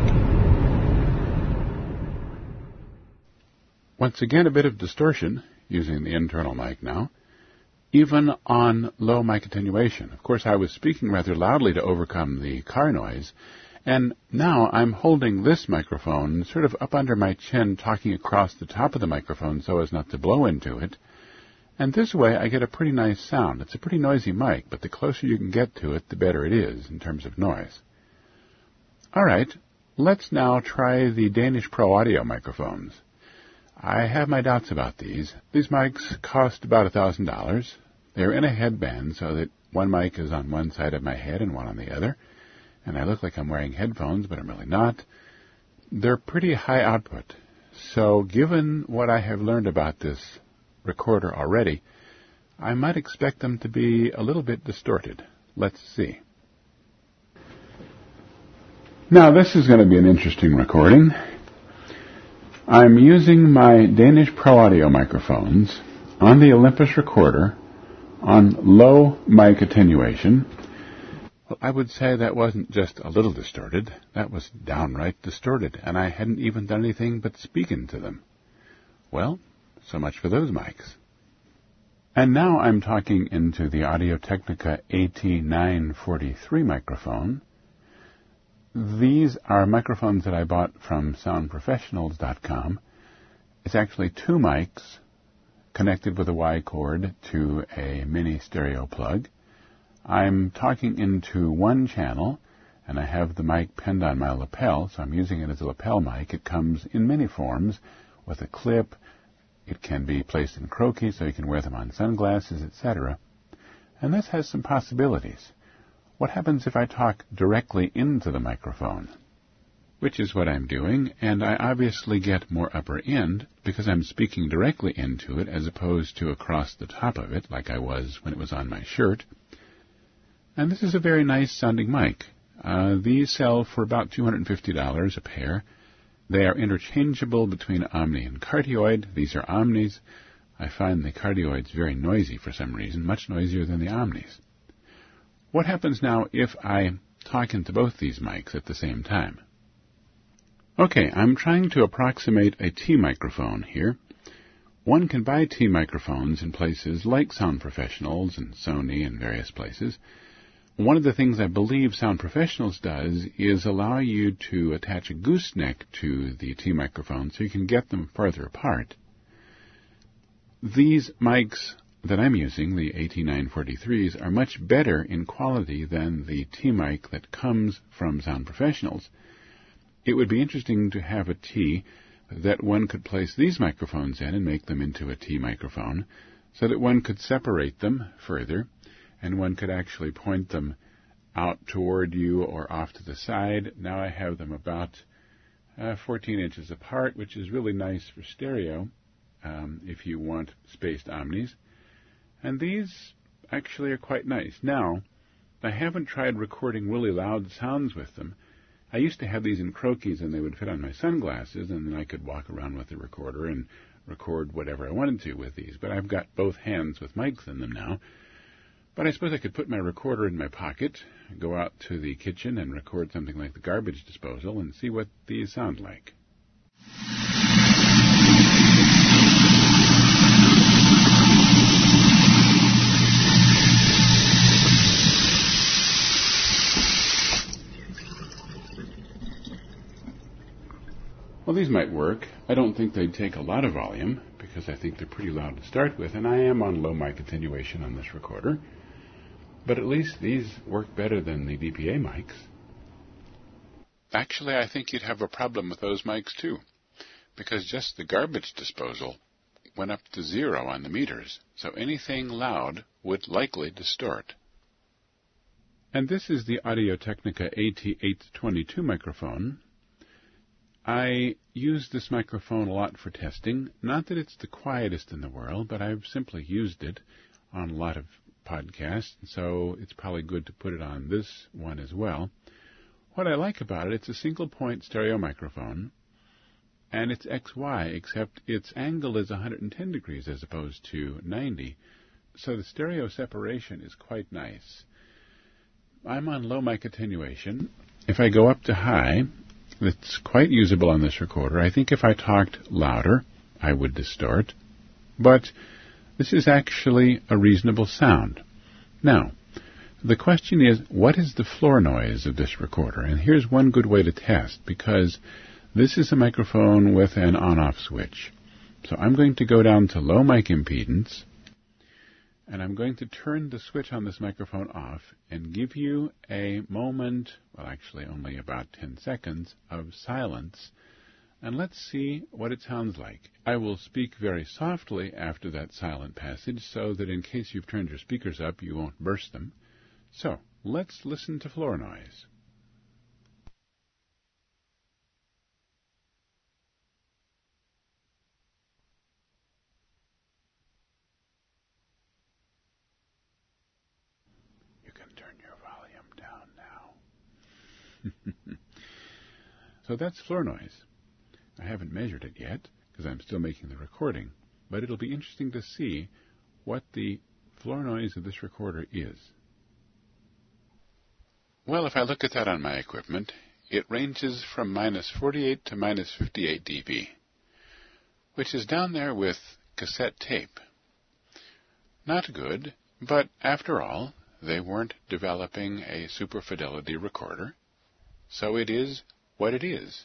Once again, a bit of distortion using the internal mic now. even on low mic attenuation. Of course, I was speaking rather loudly to overcome the car noise, and now I'm holding this microphone sort of up under my chin, talking across the top of the microphone so as not to blow into it. And this way I get a pretty nice sound. It's a pretty noisy mic, but the closer you can get to it, the better it is in terms of noise. All right, let's now try the Danish Pro Audio microphones. I have my doubts about these. These mics cost about $1,000. They're in a headband so that one mic is on one side of my head and one on the other. And I look like I'm wearing headphones, but I'm really not. They're pretty high output. So given what I have learned about this recorder already, I might expect them to be a little bit distorted. Let's see. Now this is going to be an interesting recording. I'm using my Danish Pro Audio microphones on the Olympus recorder on low mic attenuation. Well, I would say that wasn't just a little distorted. That was downright distorted, and I hadn't even done anything but speak into them. Well, so much for those mics. And now I'm talking into the Audio-Technica AT943 microphone. These are microphones that I bought from soundprofessionals.com. It's actually two mics connected with a Y cord to a mini stereo plug. I'm talking into one channel, and I have the mic pinned on my lapel, so I'm using it as a lapel mic. It comes in many forms, with a clip. It can be placed in croquis, so you can wear them on sunglasses, etc. And this has some possibilities. What happens if I talk directly into the microphone? Which is what I'm doing, and I obviously get more upper end because I'm speaking directly into it as opposed to across the top of it, like I was when it was on my shirt. And this is a very nice sounding mic. These sell for about $250 a pair. They are interchangeable between Omni and Cardioid. These are Omnis. I find the Cardioids very noisy for some reason, much noisier than the Omnis. What happens now if I talk into both these mics at the same time? Okay, I'm trying to approximate a T microphone here. One can buy T microphones in places like Sound Professionals and Sony and various places. One of the things I believe Sound Professionals does is allow you to attach a gooseneck to the T microphone so you can get them farther apart. These mics that I'm using, the AT943s, are much better in quality than the T mic that comes from Sound Professionals. It would be interesting to have a T that one could place these microphones in and make them into a T microphone so that one could separate them further, and one could actually point them out toward you or off to the side. Now I have them about 14 inches apart, which is really nice for stereo if you want spaced omnis. And these actually are quite nice. Now, I haven't tried recording really loud sounds with them. I used to have these in croquis, and they would fit on my sunglasses, and then I could walk around with the recorder and record whatever I wanted to with these. But I've got both hands with mics in them now. But I suppose I could put my recorder in my pocket, go out to the kitchen and record something like the garbage disposal and see what these sound like. Well, these might work. I don't think they'd take a lot of volume because I think they're pretty loud to start with, and I am on low mic attenuation on this recorder. But at least these work better than the DPA mics. Actually, I think you'd have a problem with those mics, too, because just the garbage disposal went up to 0 on the meters, so anything loud would likely distort. And this is the Audio-Technica AT822 microphone. I use this microphone a lot for testing. Not that it's the quietest in the world, but I've simply used it on a lot of podcasts, so it's probably good to put it on this one as well. What I like about it, it's a single-point stereo microphone, and it's XY, except its angle is 110 degrees as opposed to 90, so the stereo separation is quite nice. I'm on low mic attenuation. If I go up to high, it's quite usable on this recorder. I think if I talked louder, I would distort, but This is actually a reasonable sound. Now, the question is, what is the floor noise of this recorder? And here's one good way to test, because this is a microphone with an on-off switch. So I'm going to go down to low mic impedance, and I'm going to turn the switch on this microphone off and give you a moment, well actually only about 10 seconds, of silence, and let's see what it sounds like. I will speak very softly after that silent passage so that in case you've turned your speakers up you won't burst them. So, let's listen to floor noise. You can turn your volume down now. So that's floor noise. I haven't measured it yet because I'm still making the recording, but it'll be interesting to see what the floor noise of this recorder is. Well, if I look at that on my equipment, it ranges from minus 48 to minus 58 dB, which is down there with cassette tape. Not good, but after all, they weren't developing a super fidelity recorder, so it is what it is.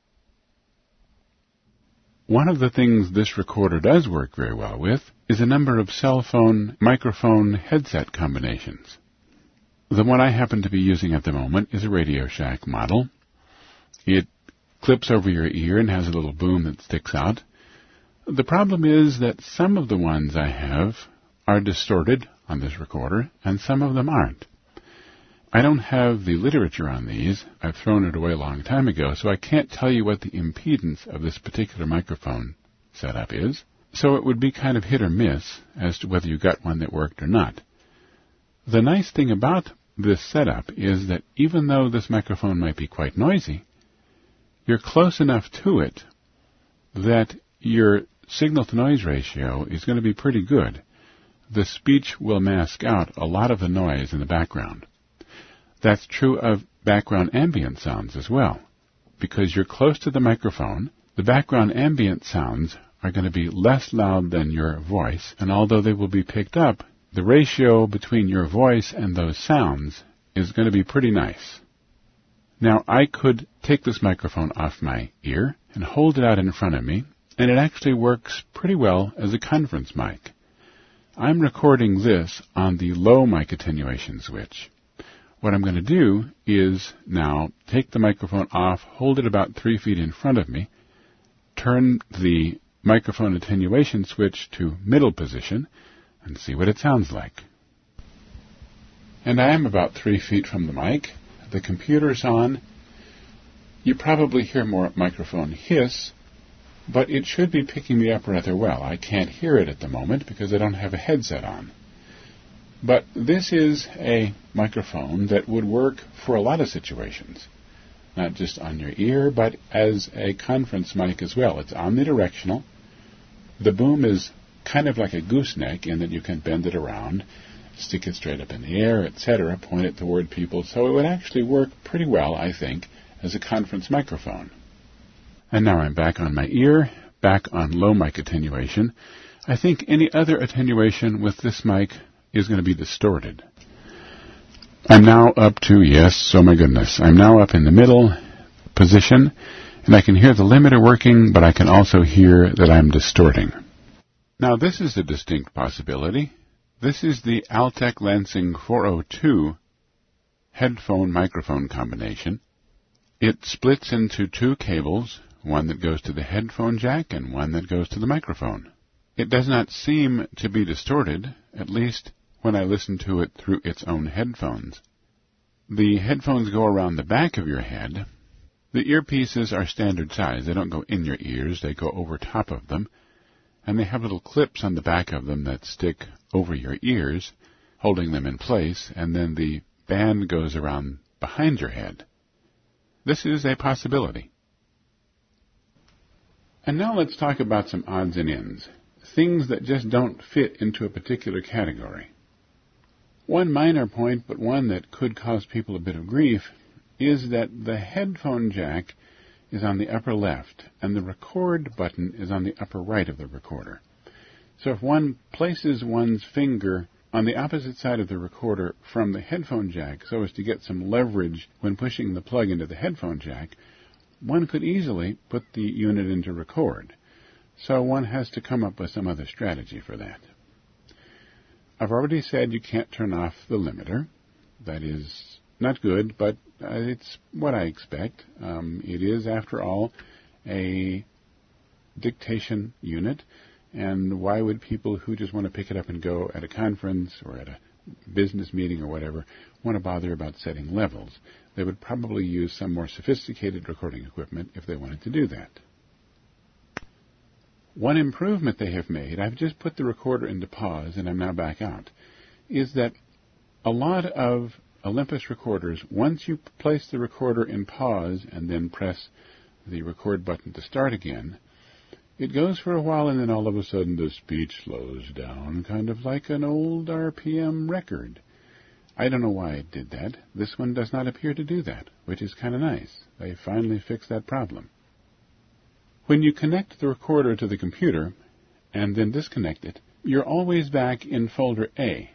One of the things this recorder does work very well with is a number of cell phone microphone headset combinations. The one I happen to be using at the moment is a Radio Shack model. It clips over your ear and has a little boom that sticks out. The problem is that some of the ones I have are distorted on this recorder, and some of them aren't. I don't have the literature on these. I've thrown it away a long time ago, so I can't tell you what the impedance of this particular microphone setup is. So it would be kind of hit or miss as to whether you got one that worked or not. The nice thing about this setup is that even though this microphone might be quite noisy, you're close enough to it that your signal-to-noise ratio is going to be pretty good. The speech will mask out a lot of the noise in the background. That's true of background ambient sounds as well. Because you're close to the microphone, the background ambient sounds are going to be less loud than your voice, and although they will be picked up, the ratio between your voice and those sounds is going to be pretty nice. Now, I could take this microphone off my ear and hold it out in front of me, and it actually works pretty well as a conference mic. I'm recording this on the low mic attenuation switch. What I'm going to do is now take the microphone off, hold it about 3 feet in front of me, turn the microphone attenuation switch to middle position, and see what it sounds like. And I am about 3 feet from the mic. The computer's on. You probably hear more microphone hiss, but it should be picking me up rather well. I can't hear it at the moment because I don't have a headset on. But this is a microphone that would work for a lot of situations, not just on your ear, but as a conference mic as well. It's omnidirectional. The boom is kind of like a gooseneck in that you can bend it around, stick it straight up in the air, etc., point it toward people, so it would actually work pretty well, I think, as a conference microphone. And now I'm back on my ear, back on low mic attenuation. I think any other attenuation with this mic is going to be distorted. I'm now up to, yes, oh my goodness, I'm now up in the middle position, and I can hear the limiter working, but I can also hear that I'm distorting. Now this is a distinct possibility. This is the Altec Lansing 402 headphone microphone combination. It splits into 2 cables, one that goes to the headphone jack and one that goes to the microphone. It does not seem to be distorted, at least when I listen to it through its own headphones. The headphones go around the back of your head. The earpieces are standard size. They don't go in your ears, they go over top of them. And they have little clips on the back of them that stick over your ears, holding them in place, and then the band goes around behind your head. This is a possibility. And now let's talk about some odds and ends, things that just don't fit into a particular category. One minor point, but one that could cause people a bit of grief, is that the headphone jack is on the upper left, and the record button is on the upper right of the recorder. So if one places one's finger on the opposite side of the recorder from the headphone jack so as to get some leverage when pushing the plug into the headphone jack, one could easily put the unit into record. So one has to come up with some other strategy for that. I've already said you can't turn off the limiter. That is not good, but it's what I expect. It is, after all, a dictation unit, and why would people who just want to pick it up and go at a conference or at a business meeting or whatever want to bother about setting levels? They would probably use some more sophisticated recording equipment if they wanted to do that. One improvement they have made, I've just put the recorder into pause and I'm now back out, is that a lot of Olympus recorders, once you place the recorder in pause and then press the record button to start again, it goes for a while and then all of a sudden the speech slows down, kind of like an old RPM record. I don't know why it did that. This one does not appear to do that, which is kind of nice. They finally fixed that problem. When you connect the recorder to the computer and then disconnect it, you're always back in folder A.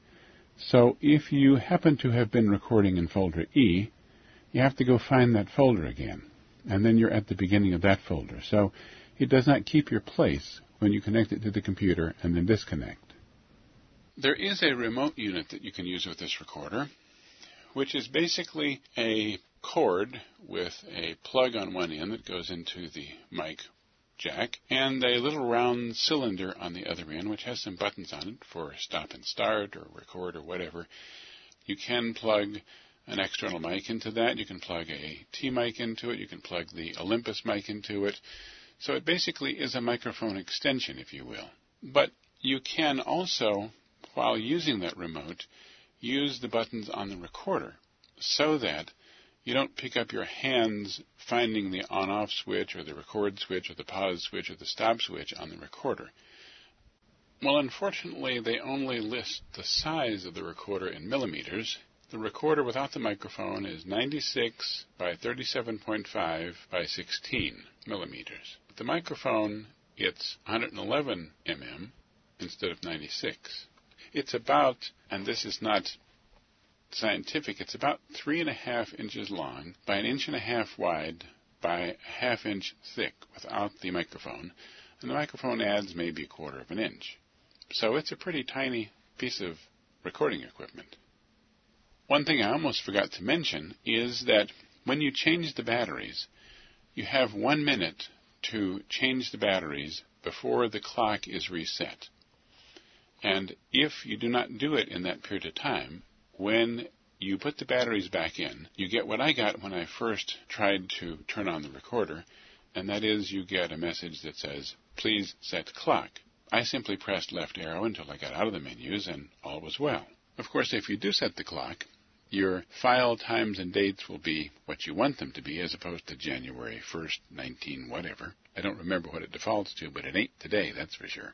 So if you happen to have been recording in folder E, you have to go find that folder again, and then you're at the beginning of that folder. So it does not keep your place when you connect it to the computer and then disconnect. There is a remote unit that you can use with this recorder, which is basically a cord with a plug on one end that goes into the mic jack and a little round cylinder on the other end which has some buttons on it for stop and start or record or whatever. You can plug an external mic into that. You can plug a T-mic into it. You can plug the Olympus mic into it. So it basically is a microphone extension, if you will. But you can also, while using that remote, use the buttons on the recorder so that you don't pick up your hands finding the on-off switch or the record switch or the pause switch or the stop switch on the recorder. Well, unfortunately, they only list the size of the recorder in millimeters. The recorder without the microphone is 96 by 37.5 by 16 millimeters. With the microphone, it's 111 mm instead of 96. It's about, and this is not scientific, it's about 3.5 inches long by 1.5 inches wide by 1/2 inch thick without the microphone, and the microphone adds maybe 1/4 inch. So it's a pretty tiny piece of recording equipment. One thing I almost forgot to mention is that when you change the batteries, you have 1 minute to change the batteries before the clock is reset. And if you do not do it in that period of time, when you put the batteries back in, you get what I got when I first tried to turn on the recorder, and that is you get a message that says, "Please set clock." I simply pressed left arrow until I got out of the menus, and all was well. Of course, if you do set the clock, your file times and dates will be what you want them to be, as opposed to January 1st, 19 whatever. I don't remember what it defaults to, but it ain't today, that's for sure.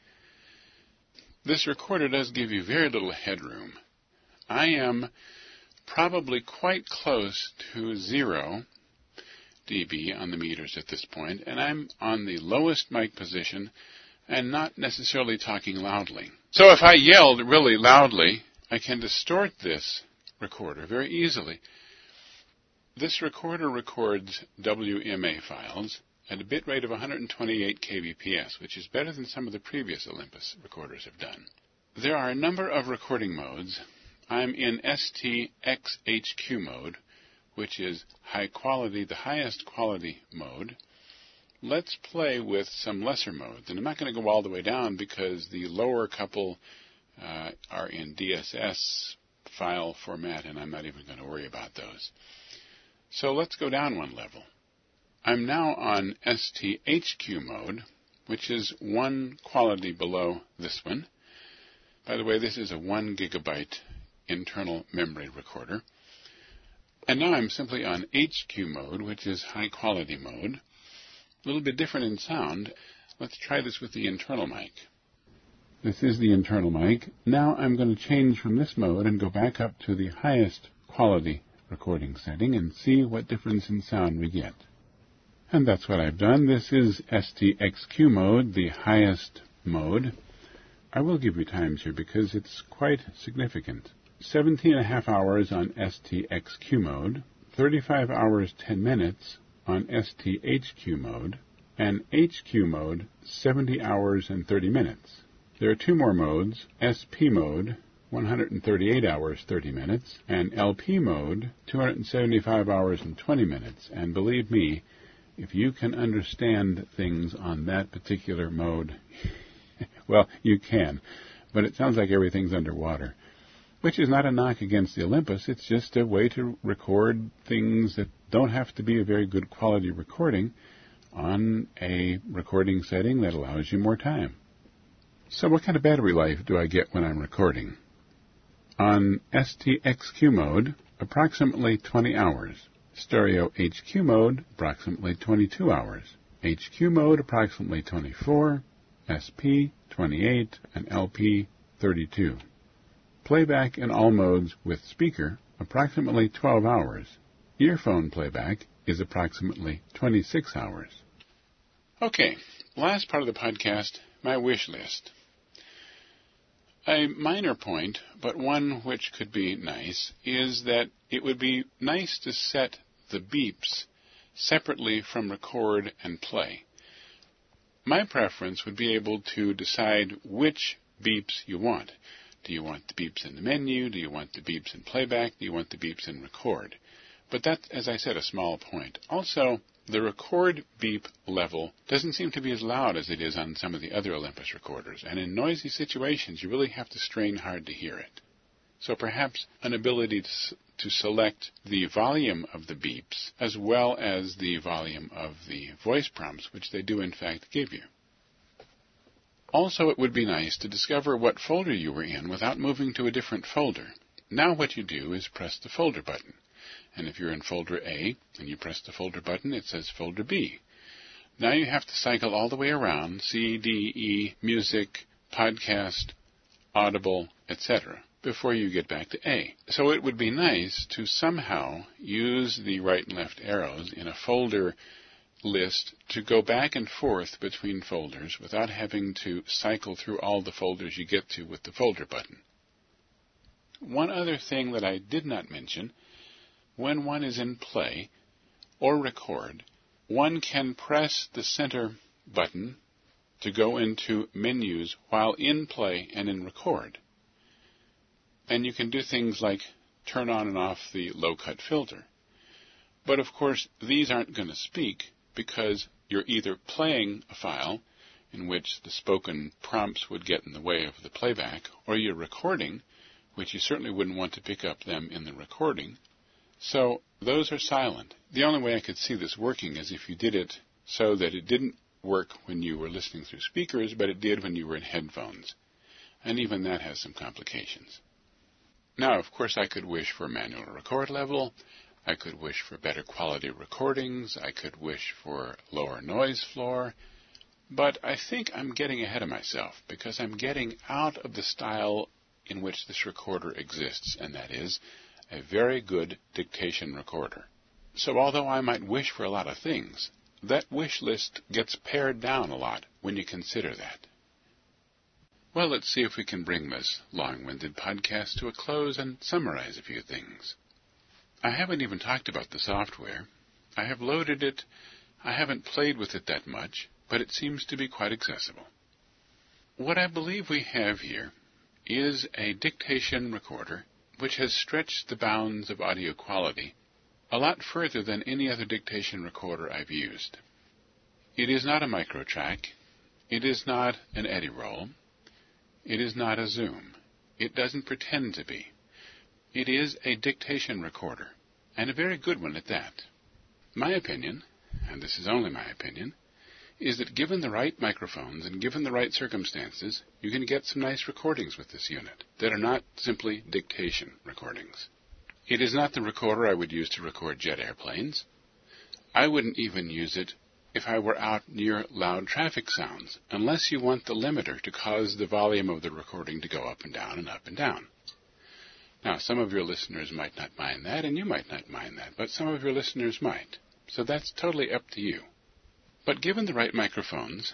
This recorder does give you very little headroom. I am probably quite close to 0 dB on the meters at this point, and I'm on the lowest mic position and not necessarily talking loudly. So if I yelled really loudly, I can distort this recorder very easily. This recorder records WMA files at a bit rate of 128 kbps, which is better than some of the previous Olympus recorders have done. There are a number of recording modes. I'm in ST-XHQ mode, which is high quality, the highest quality mode. Let's play with some lesser modes. And I'm not going to go all the way down because the lower couple are in DSS file format, and I'm not even going to worry about those. So let's go down one level. I'm now on ST-HQ mode, which is one quality below this one. By the way, this is a 1 gigabyte internal memory recorder. And now I'm simply on HQ mode, which is high quality mode. A little bit different in sound. Let's try this with the internal mic. This is the internal mic. Now I'm going to change from this mode and go back up to the highest quality recording setting and see what difference in sound we get. And that's what I've done. This is ST-XQ mode, the highest mode. I will give you times here because it's quite significant. 17.5 hours on STXQ mode, 35 hours 10 minutes on STHQ mode, and HQ mode 70 hours and 30 minutes. There are two more modes, SP mode 138 hours 30 minutes, and LP mode 275 hours and 20 minutes. And believe me, if you can understand things on that particular mode, well, you can, but it sounds like everything's underwater, which is not a knock against the Olympus. It's just a way to record things that don't have to be a very good quality recording on a recording setting that allows you more time. So what kind of battery life do I get when I'm recording? On STXQ mode, approximately 20 hours. Stereo HQ mode, approximately 22 hours. HQ mode, approximately 24. SP, 28. And LP, 32. Playback in all modes with speaker, approximately 12 hours. Earphone playback is approximately 26 hours. Okay, last part of the podcast, my wish list. A minor point, but one which could be nice, is that it would be nice to set the beeps separately from record and play. My preference would be able to decide which beeps you want. Do you want the beeps in the menu? Do you want the beeps in playback? Do you want the beeps in record? But that's, as I said, a small point. Also, the record beep level doesn't seem to be as loud as it is on some of the other Olympus recorders, and in noisy situations you really have to strain hard to hear it. So perhaps an ability to select the volume of the beeps as well as the volume of the voice prompts, which they do in fact give you. Also, it would be nice to discover what folder you were in without moving to a different folder. Now what you do is press the folder button. And if you're in folder A and you press the folder button, it says folder B. Now you have to cycle all the way around, C, D, E, music, podcast, audible, etc., before you get back to A. So it would be nice to somehow use the right and left arrows in a folder list to go back and forth between folders without having to cycle through all the folders you get to with the folder button. One other thing that I did not mention, when one is in play or record, one can press the center button to go into menus while in play and in record. And you can do things like turn on and off the low-cut filter. But of course, these aren't going to speak because you're either playing a file in which the spoken prompts would get in the way of the playback, or you're recording, which you certainly wouldn't want to pick up them in the recording. So those are silent. The only way I could see this working is if you did it so that it didn't work when you were listening through speakers, but it did when you were in headphones. And even that has some complications. Now, of course, I could wish for manual record level. I could wish for better quality recordings. I could wish for lower noise floor. But I think I'm getting ahead of myself because I'm getting out of the style in which this recorder exists, and that is a very good dictation recorder. So although I might wish for a lot of things, that wish list gets pared down a lot when you consider that. Well, let's see if we can bring this long-winded podcast to a close and summarize a few things. I haven't even talked about the software. I have loaded it. I haven't played with it that much, but it seems to be quite accessible. What I believe we have here is a dictation recorder which has stretched the bounds of audio quality a lot further than any other dictation recorder I've used. It is not a microtrack. It is not an Edirol. It is not a Zoom. It doesn't pretend to be. It is a dictation recorder, and a very good one at that. My opinion, and this is only my opinion, is that given the right microphones and given the right circumstances, you can get some nice recordings with this unit that are not simply dictation recordings. It is not the recorder I would use to record jet airplanes. I wouldn't even use it if I were out near loud traffic sounds, unless you want the limiter to cause the volume of the recording to go up and down and up and down. Now, some of your listeners might not mind that, and you might not mind that, but some of your listeners might. So that's totally up to you. But given the right microphones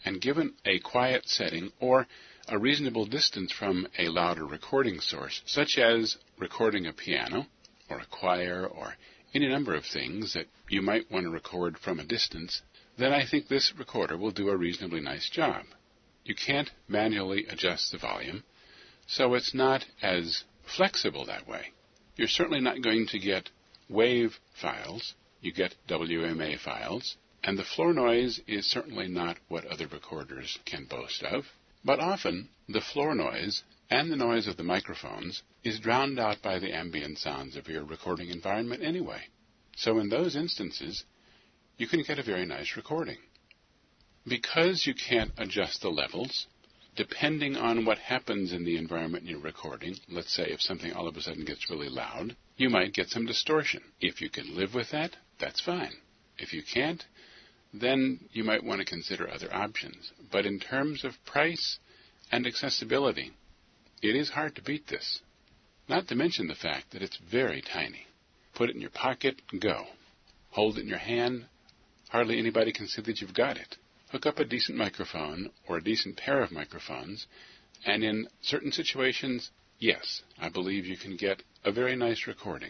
And given a quiet setting or a reasonable distance from a louder recording source, such as recording a piano or a choir or any number of things that you might want to record from a distance, then I think this recorder will do a reasonably nice job. You can't manually adjust the volume, so it's not as flexible that way. You're certainly not going to get WAV files. You get WMA files. And the floor noise is certainly not what other recorders can boast of. But often, the floor noise and the noise of the microphones is drowned out by the ambient sounds of your recording environment anyway. So in those instances, you can get a very nice recording. Because you can't adjust the levels, depending on what happens in the environment you're recording, let's say if something all of a sudden gets really loud, you might get some distortion. If you can live with that, that's fine. If you can't, then you might want to consider other options. But in terms of price and accessibility, it is hard to beat this. Not to mention the fact that it's very tiny. Put it in your pocket, go. Hold it in your hand, hardly anybody can see that you've got it. Hook up a decent microphone or a decent pair of microphones, and in certain situations, yes, I believe you can get a very nice recording.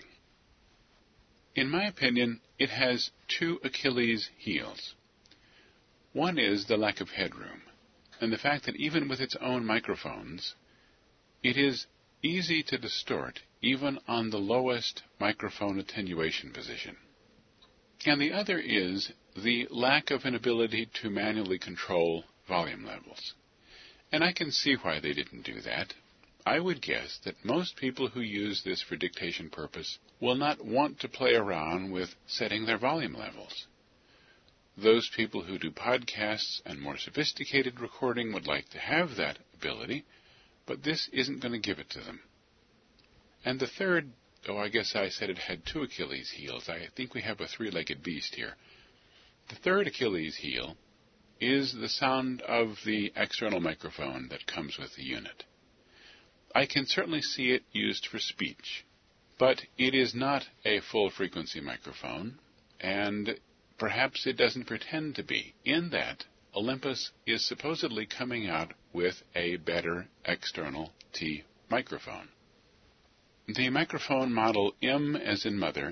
In my opinion, it has two Achilles heels. One is the lack of headroom, and the fact that even with its own microphones, it is easy to distort even on the lowest microphone attenuation position. And the other is the lack of an ability to manually control volume levels. And I can see why they didn't do that. I would guess that most people who use this for dictation purpose will not want to play around with setting their volume levels. Those people who do podcasts and more sophisticated recording would like to have that ability, but this isn't going to give it to them. And the third, I guess I said it had two Achilles heels. I think we have a three-legged beast here. The third Achilles heel is the sound of the external microphone that comes with the unit. I can certainly see it used for speech, but it is not a full-frequency microphone, and perhaps it doesn't pretend to be, in that Olympus is supposedly coming out with a better external T microphone. The microphone model M as in mother,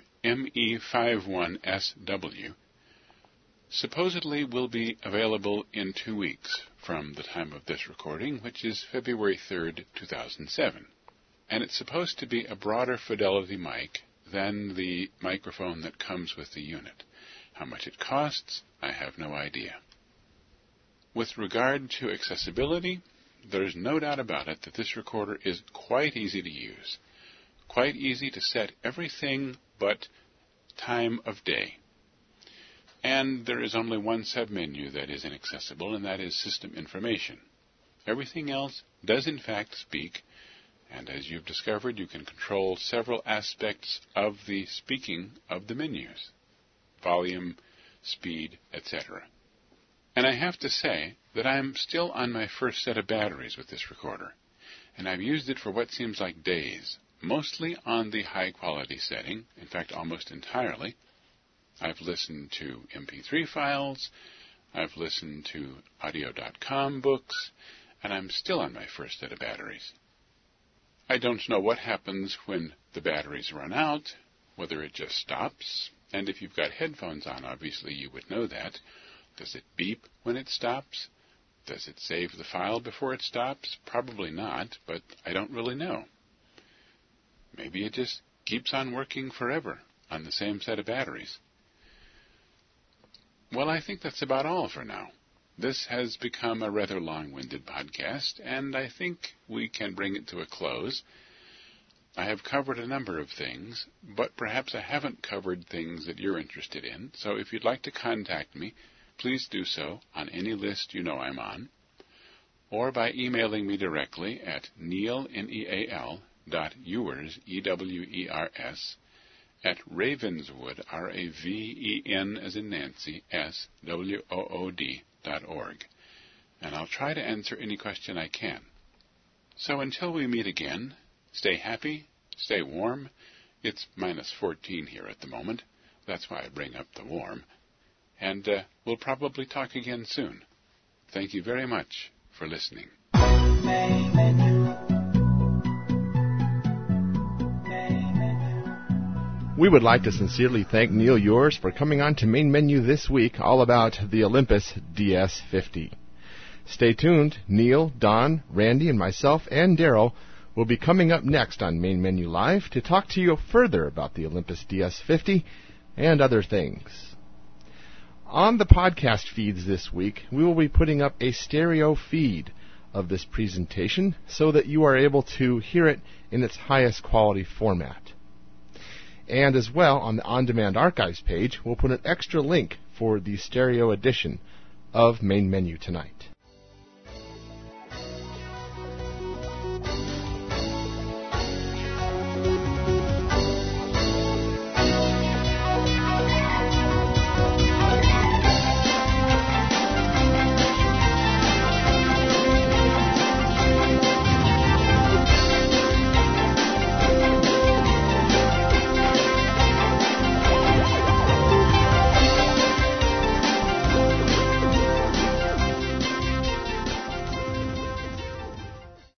ME51SW, supposedly will be available in 2 weeks from the time of this recording, which is February 3rd, 2007. And it's supposed to be a broader fidelity mic than the microphone that comes with the unit. How much it costs, I have no idea. With regard to accessibility, there's no doubt about it that this recorder is quite easy to use. Quite easy to set everything but time of day. And there is only one submenu that is inaccessible, and that is system information. Everything else does in fact speak, and as you've discovered, you can control several aspects of the speaking of the menus. Volume, speed, etc. And I have to say that I'm still on my first set of batteries with this recorder, and I've used it for what seems like days, mostly on the high-quality setting, in fact almost entirely. I've listened to MP3 files, I've listened to audio.com books, and I'm still on my first set of batteries. I don't know what happens when the batteries run out, whether it just stops, and if you've got headphones on, obviously you would know that. Does it beep when it stops? Does it save the file before it stops? Probably not, but I don't really know. Maybe it just keeps on working forever on the same set of batteries. Well, I think that's about all for now. This has become a rather long-winded podcast, and I think we can bring it to a close. I have covered a number of things, but perhaps I haven't covered things that you're interested in, so if you'd like to contact me, please do so on any list you know I'm on, or by emailing me directly at neal.ewers, E-W-E-R-S, at Ravenswood, R-A-V-E-N as in Nancy, S-W-O-O-D.org, and I'll try to answer any question I can. So until we meet again, stay happy, stay warm. It's minus 14 here at the moment. That's why I bring up the warm. And we'll probably talk again soon. Thank you very much for listening. Main menu. Main menu. We would like to sincerely thank Neil Yours for coming on to Main Menu this week, all about the Olympus DS50. Stay tuned. Neil, Don, Randy, and myself and Daryl will be coming up next on Main Menu Live to talk to you further about the Olympus DS50 and other things. On the podcast feeds this week, we will be putting up a stereo feed of this presentation so that you are able to hear it in its highest quality format. And as well, on the On-Demand Archives page, we'll put an extra link for the stereo edition of Main Menu tonight.